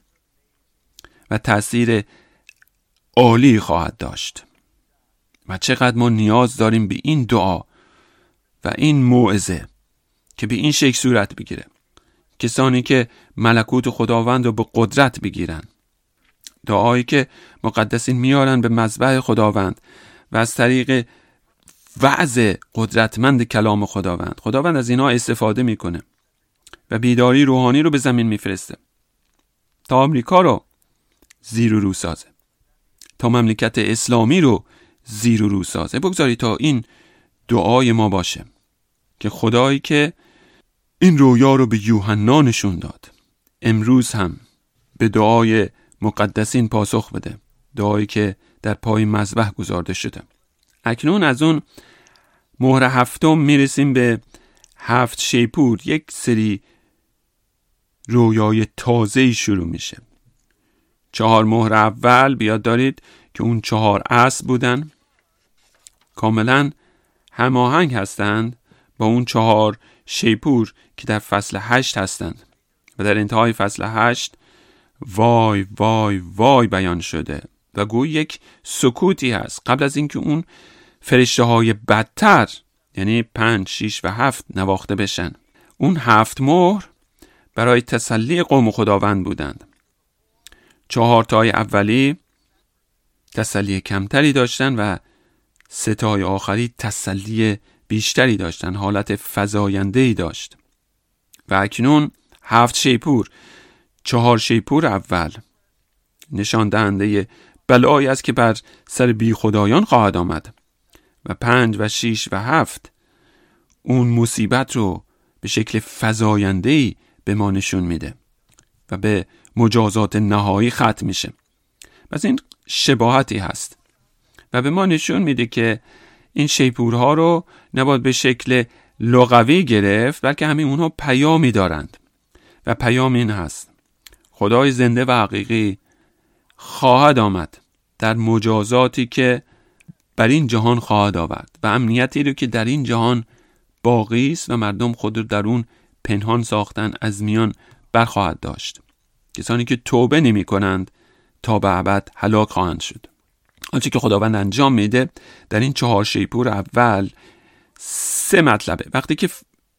و تأثیر عالی خواهد داشت. و چقدر ما نیاز داریم به این دعا و این موعظه که به این شکل صورت بگیره. کسانی که ملکوت خداوند رو به قدرت بگیرن، دعایی که مقدسین میارن به مذبح خداوند و از طریق وعظ قدرتمند کلام خداوند، خداوند از اینها استفاده میکنه و بیداری روحانی رو به زمین میفرسته تا آمریکا رو زیر و رو سازه، تا مملکت اسلامی رو زیر و رو سازه. بگذاری تا این دعای ما باشه که خدایی که این رویا رو به یوحنا نشون داد امروز هم به دعای مقدسین پاسخ بده، دعایی که در پای مذبح گذارده شده. اکنون از اون مهر هفتم میرسیم به هفت شیپور. یک سری رویای تازه‌ای شروع میشه. چهار مهر اول بیاد دارید که اون چهار اسب بودن، کاملا هماهنگ هستند با اون چهار شیپور که در فصل هشت هستند و در انتهای فصل هشت وای وای وای بیان شده و گویی یک سکوتی هست قبل از اینکه اون فرشته های بدتر یعنی پنج، شیش و هفت نواخته بشن. اون هفت مهر برای تسلی قوم خداوند بودند. چهار تای اولی تسلی کمتری داشتن و سه تای آخری تسلی بیشتری داشتن، حالت فزاینده‌ای داشت. و اکنون هفت شیپور، چهار شیپور اول نشان دهنده بلایی است که بر سر بی خدایان خواهد آمد و پنج و شیش و هفت اون مصیبت رو به شکل فزاینده‌ای به ما نشون میده و به مجازات نهایی ختم میشه. پس این شباهتی هست و به ما نشون میده که این شیپورها رو نباید به شکل لغوی گرفت، بلکه همین اونها پیامی دارند و پیام این هست: خدای زنده و حقیقی خواهد آمد در مجازاتی که بر این جهان خواهد آورد و امنیتی رو که در این جهان باقی است و مردم خود رو در اون پنهان ساختن از میان برخواهد داشت. کسانی که توبه نمی کنند تا به ابد هلاک خواهند شد. آنچه که خداوند انجام میده در این چهار شیپور اول سه مطلبه. وقتی که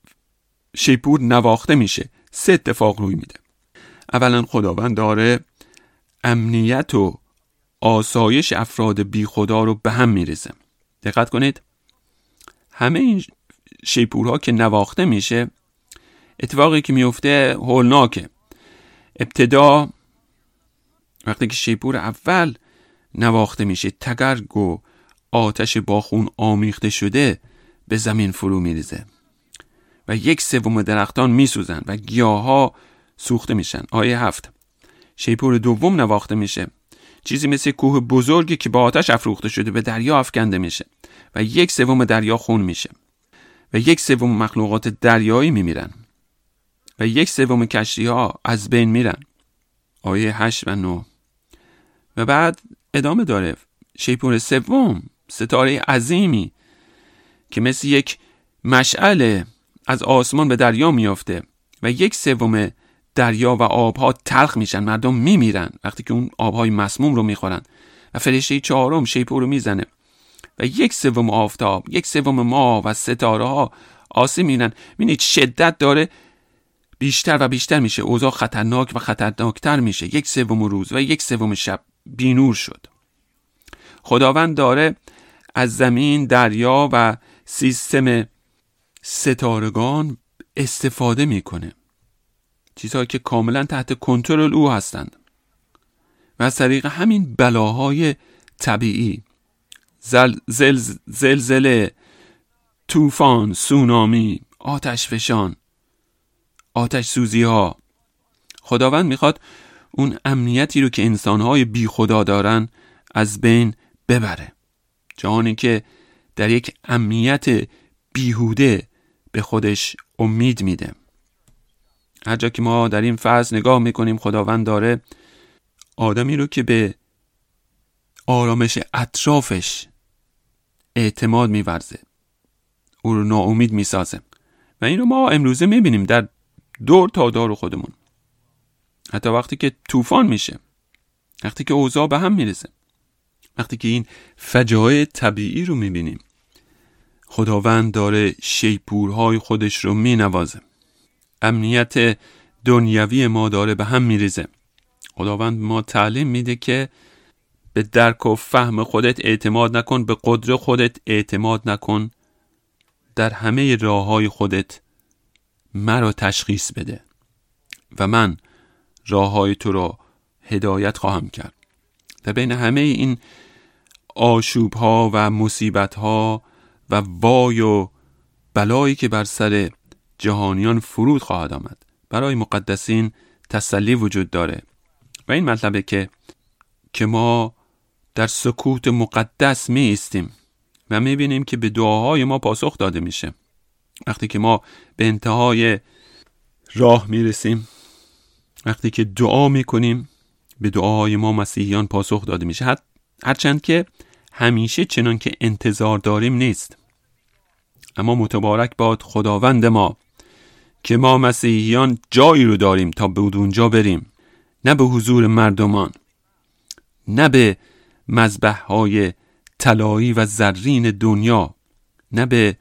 شیپور نواخته میشه سه اتفاق روی میده. اولا خداوند داره امنیت و آسایش افراد بی خدا رو به هم میریزه. دقت کنید، همه این شیپورها که نواخته میشه اتفاقی که میفته هولناکه. ابتدا وقتی که شیپور اول نواخته میشه تگرگ و آتش با خون آمیخته شده به زمین فرو میریزه و یک سوم درختان میسوزن و گیاها سوخته میشن. آیه هفت. شیپور دوم نواخته میشه، چیزی مثل کوه بزرگی که با آتش افروخته شده به دریا افکنده میشه و یک سوم دریا خون میشه و یک سوم مخلوقات دریایی میمیرن و یک سوم کشتی ها از بین میرن. آیه هشت و نه. و بعد ادامه داره. شیپور سوم، ستاره عظیمی که مثل یک مشعل از آسمان به دریا میافته و یک سوم دریا و آبها تلخ میشن، مردم میمیرن وقتی که اون آبهای مسموم رو میخورن و فرشته چهارم شیپور رو میزنه و یک سوم آفتاب، یک سوم ماه و ستاره ها آسیب میبینن. ببینید شدت داره بیشتر و بیشتر میشه، اوضاع خطرناک و خطرناکتر میشه. یک سوم روز و یک سوم شب بی‌نور شد. خداوند داره از زمین، دریا و سیستم ستارگان استفاده میکنه، چیزهایی که کاملا تحت کنترل او هستند و از طریق همین بلاهای طبیعی، زل زل زلزله، طوفان، سونامی، آتش فشان، آتش سوزی ها، خداوند میخواد اون امنیتی رو که انسانهای بی خدا دارن از بین ببره. جهانی که در یک امنیت بیهوده به خودش امید میده. هر جا که ما در این فصل نگاه میکنیم خداوند داره آدمی رو که به آرامش اطرافش اعتماد میورزه، او رو ناامید میسازه و این رو ما امروزه میبینیم در دور تا دور خودمون. حتی وقتی که طوفان میشه، وقتی که اوضاع به هم میرسه، وقتی که این فجایع طبیعی رو میبینیم، خداوند داره شیپورهای خودش رو مینوازه. امنیت دنیوی ما داره به هم میریزه. خداوند ما تعلیم میده که به درک و فهم خودت اعتماد نکن، به قدرت خودت اعتماد نکن، در همه راههای خودت مرا تشخیص بده و من راههای تو را هدایت خواهم کرد. در بین همه این آشوب ها و مصیبت ها و وای و بلایی که بر سر جهانیان فرود خواهد آمد، برای مقدسین تسلی وجود داره و این مطلبه که که ما در سکوت مقدس می ایستیم و می بینیم که به دعاهای ما پاسخ داده میشه. وقتی که ما به انتهای راه می رسیم، وقتی که دعا می کنیم، به دعاهای ما مسیحیان پاسخ داده میشه، هرچند که همیشه چنان که انتظار داریم نیست. اما متبارک باد خداوند ما که ما مسیحیان جایی رو داریم تا به اونجا بریم، نه به حضور مردمان، نه به مذبح‌های طلایی و زرین دنیا، نه به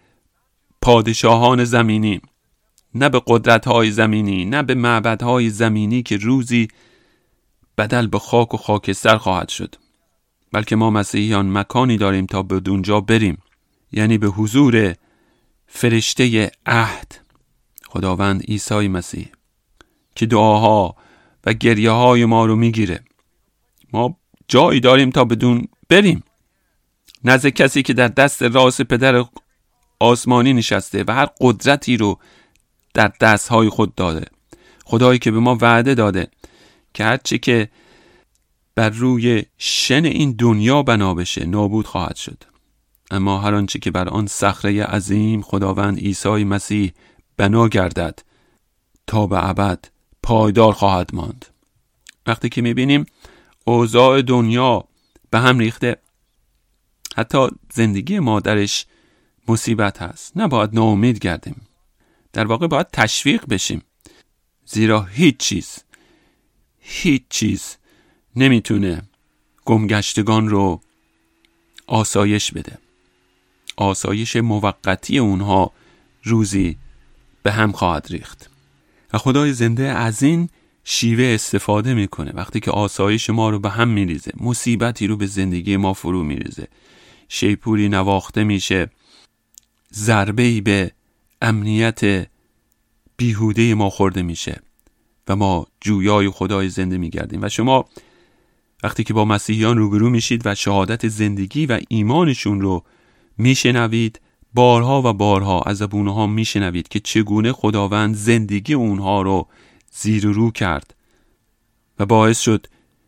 پادشاهان زمینی، نه به قدرت‌های زمینی، نه به معبدهای زمینی که روزی بدل به خاک و خاکستر خواهد شد، بلکه ما مسیحیان مکانی داریم تا به اونجا بریم، یعنی به حضور فرشته عهد، خداوند عیسی مسیح که دعاها و گریه های ما رو میگیره. ما جایی داریم تا بدون بریم نزد کسی که در دست راست پدر آسمانی نشسته و هر قدرتی رو در دستهای خود داده. خدایی که به ما وعده داده که هرچی که بر روی شن این دنیا بنا بشه نابود خواهد شد، اما هر آنچه که بر آن صخره عظیم خداوند عیسی مسیح بنا گردد تا به ابد پایدار خواهد ماند. وقتی که میبینیم اوضاع دنیا به هم ریخته، حتی زندگی ما درش مصیبت هست، نباید ناامید گردیم، در واقع باید تشویق بشیم، زیرا هیچ چیز هیچ چیز نمیتونه گمگشتگان رو آسایش بده. آسایش موقتی اونها روزی به هم خواهد ریخت و خدای زنده از این شیوه استفاده میکنه. وقتی که آسایش ما رو به هم میریزه، مصیبتی رو به زندگی ما فرو میریزه، شیپوری نواخته میشه، ضربه‌ای به امنیت بیهوده ما خورده میشه و ما جویای خدای زنده میگردیم. و شما وقتی که با مسیحیان روبرو میشید و شهادت زندگی و ایمانشون رو میشنوید، بارها و بارها از زبونها میشنوید که چگونه خداوند زندگی اونها رو زیر و رو کرد و باعث شد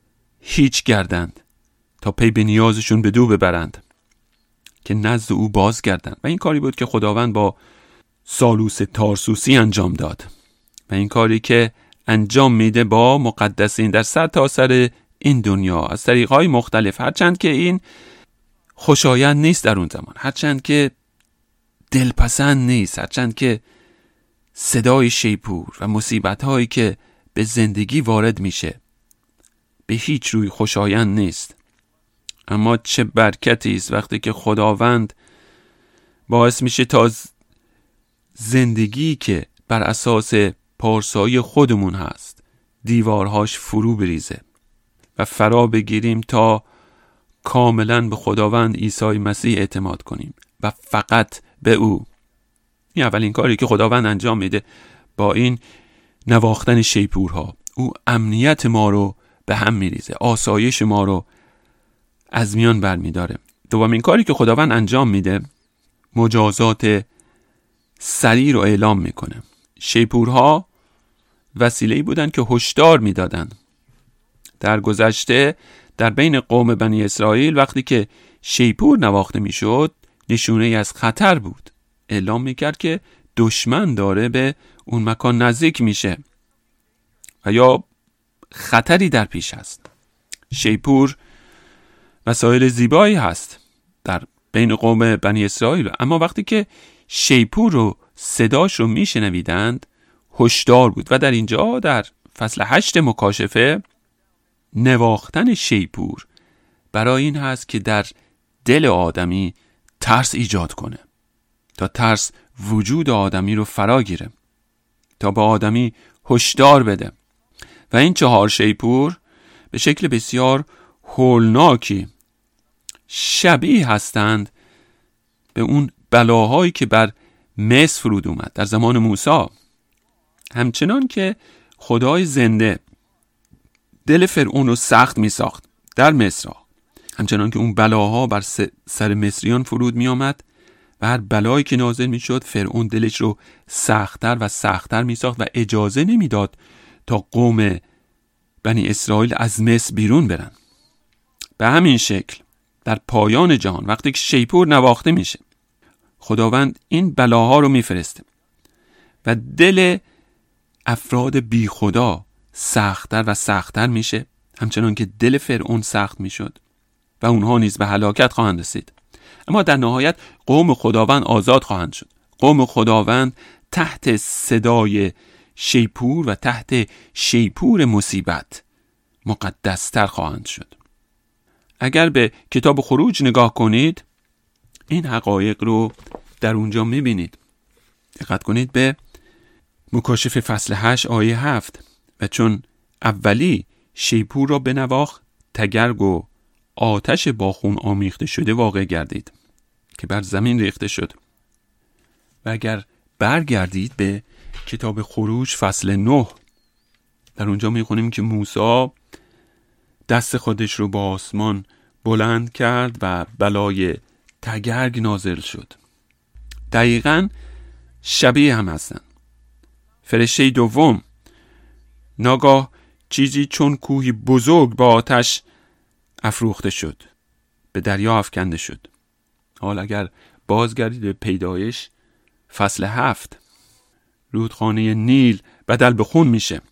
هیچ گردند تا پی به نیازشون به دو ببرند که نزد او باز گردند. و این کاری بود که خداوند با سالوس تارسوسی انجام داد و این کاری که انجام میده با مقدسین در سر تا سر این دنیا از طریقهای مختلف، هرچند که این خوشایند نیست در اون زمان، هرچند که دلپسند نیست، هرچند که صدای شیپور و مصیبت‌هایی که به زندگی وارد میشه به هیچ روی خوشایند نیست. اما چه برکتی است وقتی که خداوند باعث میشه تا زندگی که بر اساس پارسایی خودمون هست دیوارهاش فرو بریزه و فرا بگیریم تا کاملا به خداوند عیسی مسیح اعتماد کنیم و فقط به او. این اولین کاری که خداوند انجام میده با این نواختن شیپورها. او امنیت ما رو به هم میریزه، آسایش ما رو از میان برمیداره. دومین کاری که خداوند انجام میده مجازات سریع رو اعلام میکنه. شیپورها وسیله‌ای بودن که هشدار میدادن. در گذشته در بین قوم بنی اسرائیل وقتی که شیپور نواخته میشد نشونه ای از خطر بود. اعلام میکرد که دشمن داره به اون مکان نزدیک میشه و یا خطری در پیش هست. شیپور وسایل زیبایی هست در بین قوم بنی اسرائیل، اما وقتی که شیپور رو صداش رو میشنویدند هشدار بود. و در اینجا در فصل هشت مکاشفه نواختن شیپور برای این هست که در دل آدمی ترس ایجاد کنه، تا ترس وجود آدمی رو فرا گیره، تا به آدمی هشدار بده. و این چهار شیپور به شکل بسیار هولناکی شبیه هستند به اون بلاهایی که بر مصر فرود اومد در زمان موسی. همچنان که خدای زنده دل فرعون رو سخت می ساخت در مصر، همچنان که اون بلاها بر سر مصریان فرود می آمد و هر بلایی که نازل می شد فرعون دلش رو سخت‌تر و سخت‌تر می ساخت و اجازه نمی داد تا قوم بنی اسرائیل از مصر بیرون برن. به همین شکل در پایان جهان وقتی که شیپور نواخته میشه خداوند این بلاها رو میفرسته و دل افراد بی خدا سخت‌تر و سخت‌تر میشه، همچنان که دل فرعون سخت میشد و اونها نیز به هلاکت خواهند رسید. اما در نهایت قوم خداوند آزاد خواهند شد. قوم خداوند تحت صدای شیپور و تحت شیپور مصیبت مقدستر خواهند شد. اگر به کتاب خروج نگاه کنید این حقایق رو در اونجا میبینید. دقت کنید به مکاشفه فصل هشت آیه هفت: و چون اولی شیپور را بنواخت تگرگ و آتش با خون آمیخته شده واقع گردید که بر زمین ریخته شد. و اگر برگردید به کتاب خروج فصل نه در اونجا میخونیم که موسی دست خودش رو با آسمان بلند کرد و بلای تگرگ نازل شد. دقیقاً شبیه هم هستن. فرشته دوم ناگاه چیزی چون کوهی بزرگ با آتش افروخته شد، به دریا افکنده شد. حالا اگر بازگردید به پیدایش فصل هفت، رودخانه نیل بدل به خون میشه.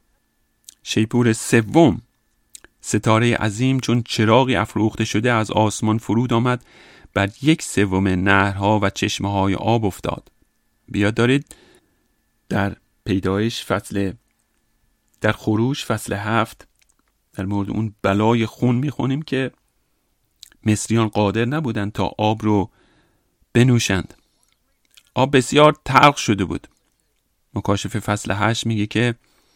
شیپور سوم ستاره عظیم چون چراغی افروخته شده از آسمان فرود آمد، بر یک سوم نهرها و چشمه های آب افتاد. بیاد دارید در پیدایش فصل در خروج فصل هفت در مورد اون بلای خون میخونیم که مصریان قادر نبودند تا آب رو بنوشند. آب بسیار تلخ شده بود. مکاشفه فصل هشت میگه که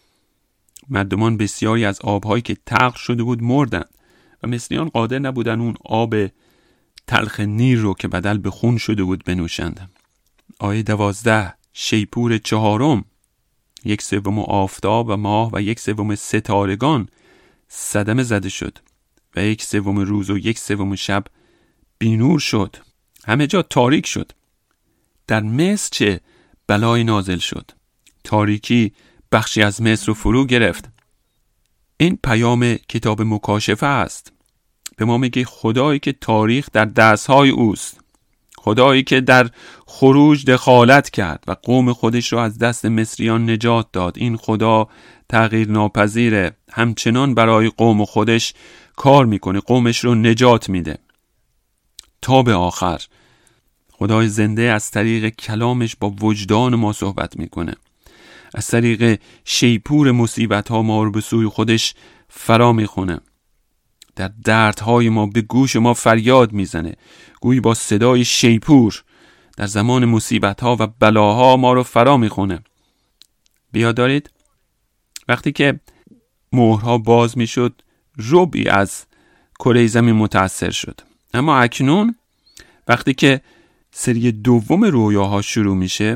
مردمان بسیاری از آبهایی که تلخ شده بود مردند و مصریان قادر نبودن اون آب تلخ نیل رو که بدل به خون شده بود بنوشند. آیه دوازده: شیپور چهارم یک سوم آفتاب و ماه و یک سوم ستارگان صدمه زده شد و یک سوم روز و یک سوم شب بی‌نور شد. همه جا تاریک شد. در مصر چه بلای نازل شد. تاریکی بخشی از مصر رو فرو گرفت. این پیام کتاب مکاشفه است. به ما میگه خدایی که تاریخ در دستهای اوست، خدایی که در خروج دخالت کرد و قوم خودش رو از دست مصریان نجات داد، این خدا تغییر ناپذیره، همچنان برای قوم خودش کار میکنه، قومش رو نجات میده تا به آخر. خدای زنده از طریق کلامش با وجدان ما صحبت میکنه. از طریق شیپور مصیبت ها ما رو به سوی خودش فرا میخونه. در دردهای ما به گوش ما فریاد میزنه، گویی با صدای شیپور در زمان مصیبت ها و بلاها ما رو فرا میخونه. بیاد دارید وقتی که مهرها باز میشد ربعی از کره زمین متاثر شد، اما اکنون وقتی که سری دوم رویاها شروع میشه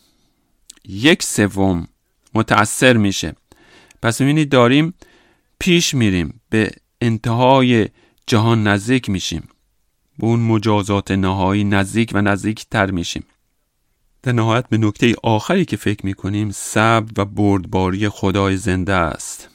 یک سوم متاثر میشه. پس میبینید داریم پیش میریم، به انتهای جهان نزدیک میشیم، به اون مجازات نهایی نزدیک و نزدیک تر میشیم. در نهایت به نکته آخری که فکر میکنیم صبر و بردباری خدای زنده است.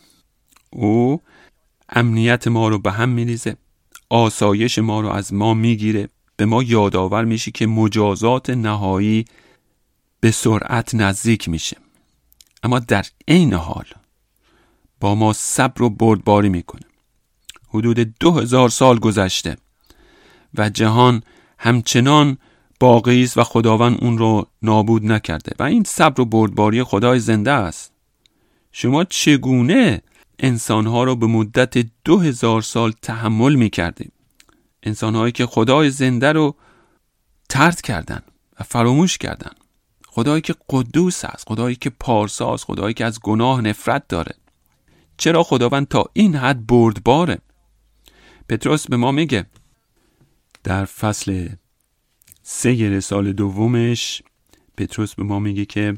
او امنیت ما رو به هم میریزه، آسایش ما رو از ما میگیره، به ما یادآور میشه که مجازات نهایی به سرعت نزدیک میشه، اما در عین حال با ما صبر و بردباری میکنه. حدود دو هزار سال گذشته و جهان همچنان باقی است و خداوند اون رو نابود نکرده و این صبر و بردباری خدای زنده است. شما چگونه انسانها رو به مدت دو هزار سال تحمل میکردید؟ انسانهایی که خدای زنده رو طرد کردن و فراموش کردن. خدایی که قدوس است، خدایی که پارساست، خدایی که از گناه نفرت داره. چرا خداوند تا این حد بردباره؟ پتروس به ما میگه در فصل سه رساله دومش، پتروس به ما میگه که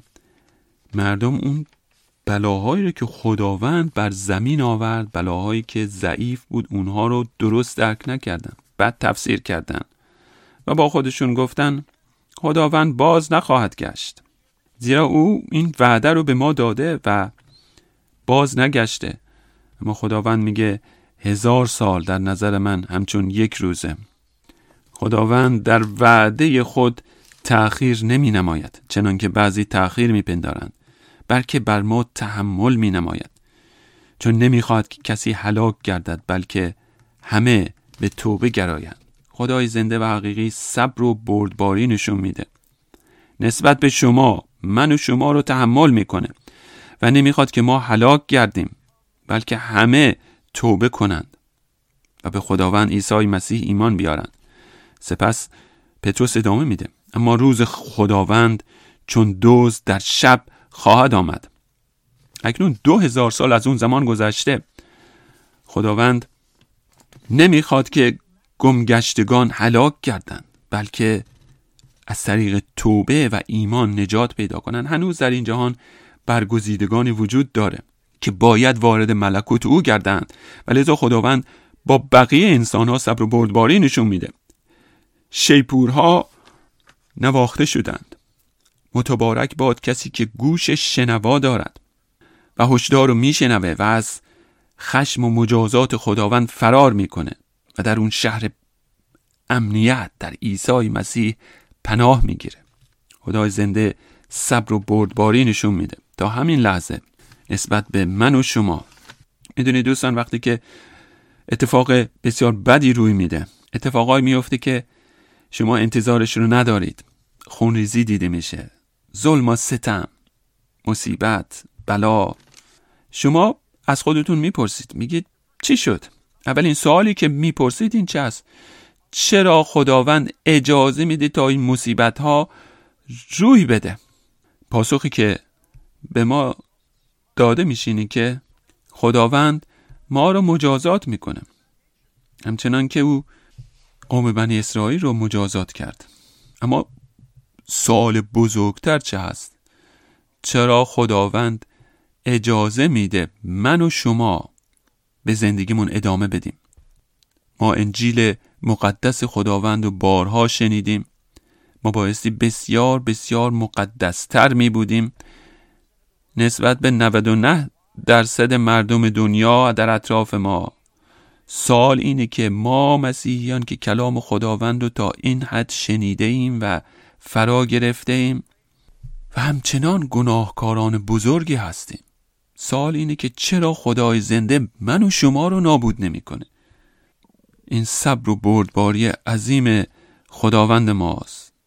مردم اون بلاهایی رو که خداوند بر زمین آورد، بلاهایی که ضعیف بود، اونها رو درست درک نکردن، بد تفسیر کردن و با خودشون گفتن خداوند باز نخواهد گشت، زیرا او این وعده رو به ما داده و باز نگشته. اما خداوند میگه هزار سال در نظر من همچون یک روزه. خداوند در وعده خود تأخیر نمی نماید، چنان که بعضی تأخیر می پندارند، بلکه بر ما تحمل می نماید، چون نمی خواهد که کسی هلاک گردد، بلکه همه به توبه گرایند. خدای زنده و حقیقی صبر و بردباری نشون میده. نسبت به شما، من و شما رو تحمل میکنه و نمیخواد که ما هلاک گردیم، بلکه همه توبه کنند و به خداوند عیسی مسیح ایمان بیارند. سپس پتروس ادامه میده اما روز خداوند چون دزد در شب خواهد آمد. اکنون دو هزار سال از اون زمان گذشته. خداوند نمیخواد که گمگشتگان هلاک گردند، بلکه از طریق توبه و ایمان نجات پیدا کنند. هنوز در این جهان برگزیدگانی وجود داره که باید وارد ملکوت او گردند و لذا خداوند با بقیه انسان ها صبر و بردباری نشون میده. شیپورها نواخته شدند. متبارک باد کسی که گوش شنوا دارد و هشدار رو میشنوه و از خشم و مجازات خداوند فرار میکنه و در اون شهر امنیت در عیسی مسیح پناه میگیره. خدای زنده صبر و بردباری نشون میده تا همین لحظه نسبت به من و شما. میدونید دوستان، وقتی که اتفاق بسیار بدی روی میده، اتفاقایی میفته که شما انتظارش رو ندارید، خونریزی دیده میشه، ظلم و ستم، مصیبت، بلا، شما از خودتون میپرسید، میگید چی شد؟ اولین سوالی که میپرسید این چه است؟ چرا خداوند اجازه میده تا این مصیبت ها روی بده؟ پاسخی که به ما داده میشینی که خداوند ما رو مجازات میکنه، همچنان که او قوم بنی اسرائیل رو مجازات کرد. اما سوال بزرگتر چه هست؟ چرا خداوند اجازه میده من و شما به زندگیمون ادامه بدیم؟ ما انجیل مقدس خداوند رو بارها شنیدیم، ما بایستی بسیار بسیار مقدستر می بودیم نسبت به نود و نه درصد مردم دنیا در اطراف ما. سوال اینه که ما مسیحیان که کلام خداوند رو تا این حد شنیده ایم و فرا گرفته ایم و همچنان گناهکاران بزرگی هستیم، سوال اینه که چرا خدای زنده من و شما رو نابود نمی کنه؟ این صبر و بردباری عظیم خداوند ماست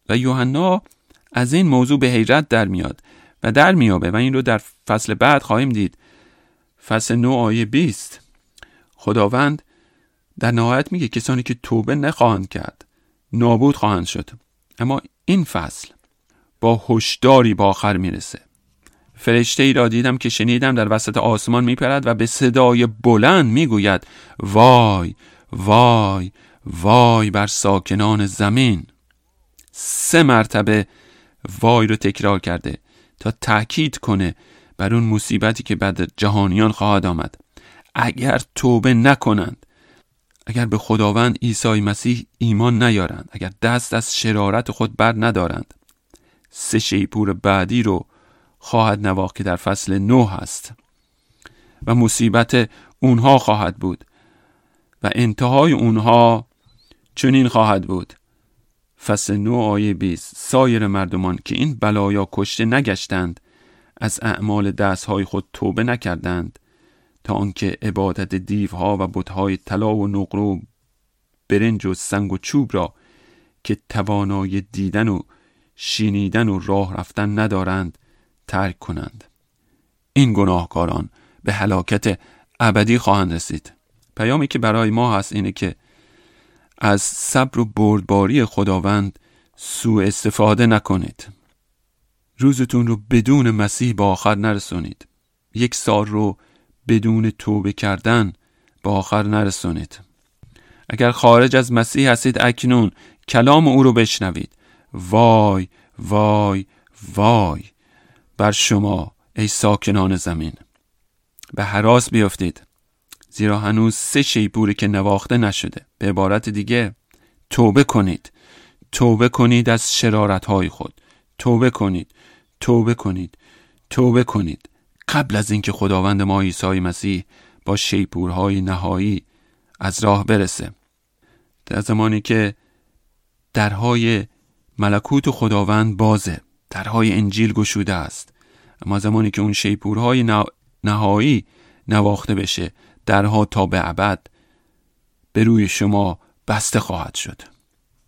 و یوحنا از این موضوع به حیرت در میاد و در میابه و این رو در فصل بعد خواهیم دید. فصل نه آیه بیست خداوند در نهایت میگه کسانی که توبه نخواهند کرد نابود خواهند شد. اما این فصل با هشداری به آخر میرسه. فرشته ای را دیدم که شنیدم در وسط آسمان میپرد و به صدای بلند میگوید وای وای وای بر ساکنان زمین. سه مرتبه وای رو تکرار کرده تا تأکید کنه بر اون مصیبتی که بعد جهانیان خواهد آمد اگر توبه نکنند، اگر به خداوند عیسی مسیح ایمان نیارند، اگر دست از شرارت خود بر ندارند. سه شیپور بعدی رو خواهد نواخت که در فصل نه هست و مصیبت اونها خواهد بود و انتهای اونها چنین خواهد بود. فصل نه آیه بیست سایر مردمان که این بلایا کشته نگشتند از اعمال دستهای خود توبه نکردند تا آنکه عبادت دیوها و بتهای طلا و نقره و برنج و سنگ و چوب را که توانایی دیدن و شنیدن و راه رفتن ندارند ترک کنند. این گناهکاران به هلاکت ابدی خواهند رسید. پیامی که برای ما هست اینه که از صبر و بردباری خداوند سوء استفاده نکنید. روزتون رو بدون مسیح به آخر نرسونید. یک سال رو بدون توبه کردن به آخر نرسونید. اگر خارج از مسیح هستید اکنون کلام او رو بشنوید. وای وای وای بر شما ای ساکنان زمین. به هراس بیافتید زیرا هنوز سه شیپوری که نواخته نشده. به عبارت دیگه توبه کنید. توبه کنید از شرارت‌های خود. توبه کنید. توبه کنید. توبه کنید قبل از اینکه خداوند ما عیسی مسیح با شیپورهای نهایی از راه برسه. در زمانی که درهای ملکوت خداوند بازه، درهای انجیل گشوده است، اما زمانی که اون شیپورهای نهایی نواخته بشه درها تا به ابد به روی شما بسته خواهد شد.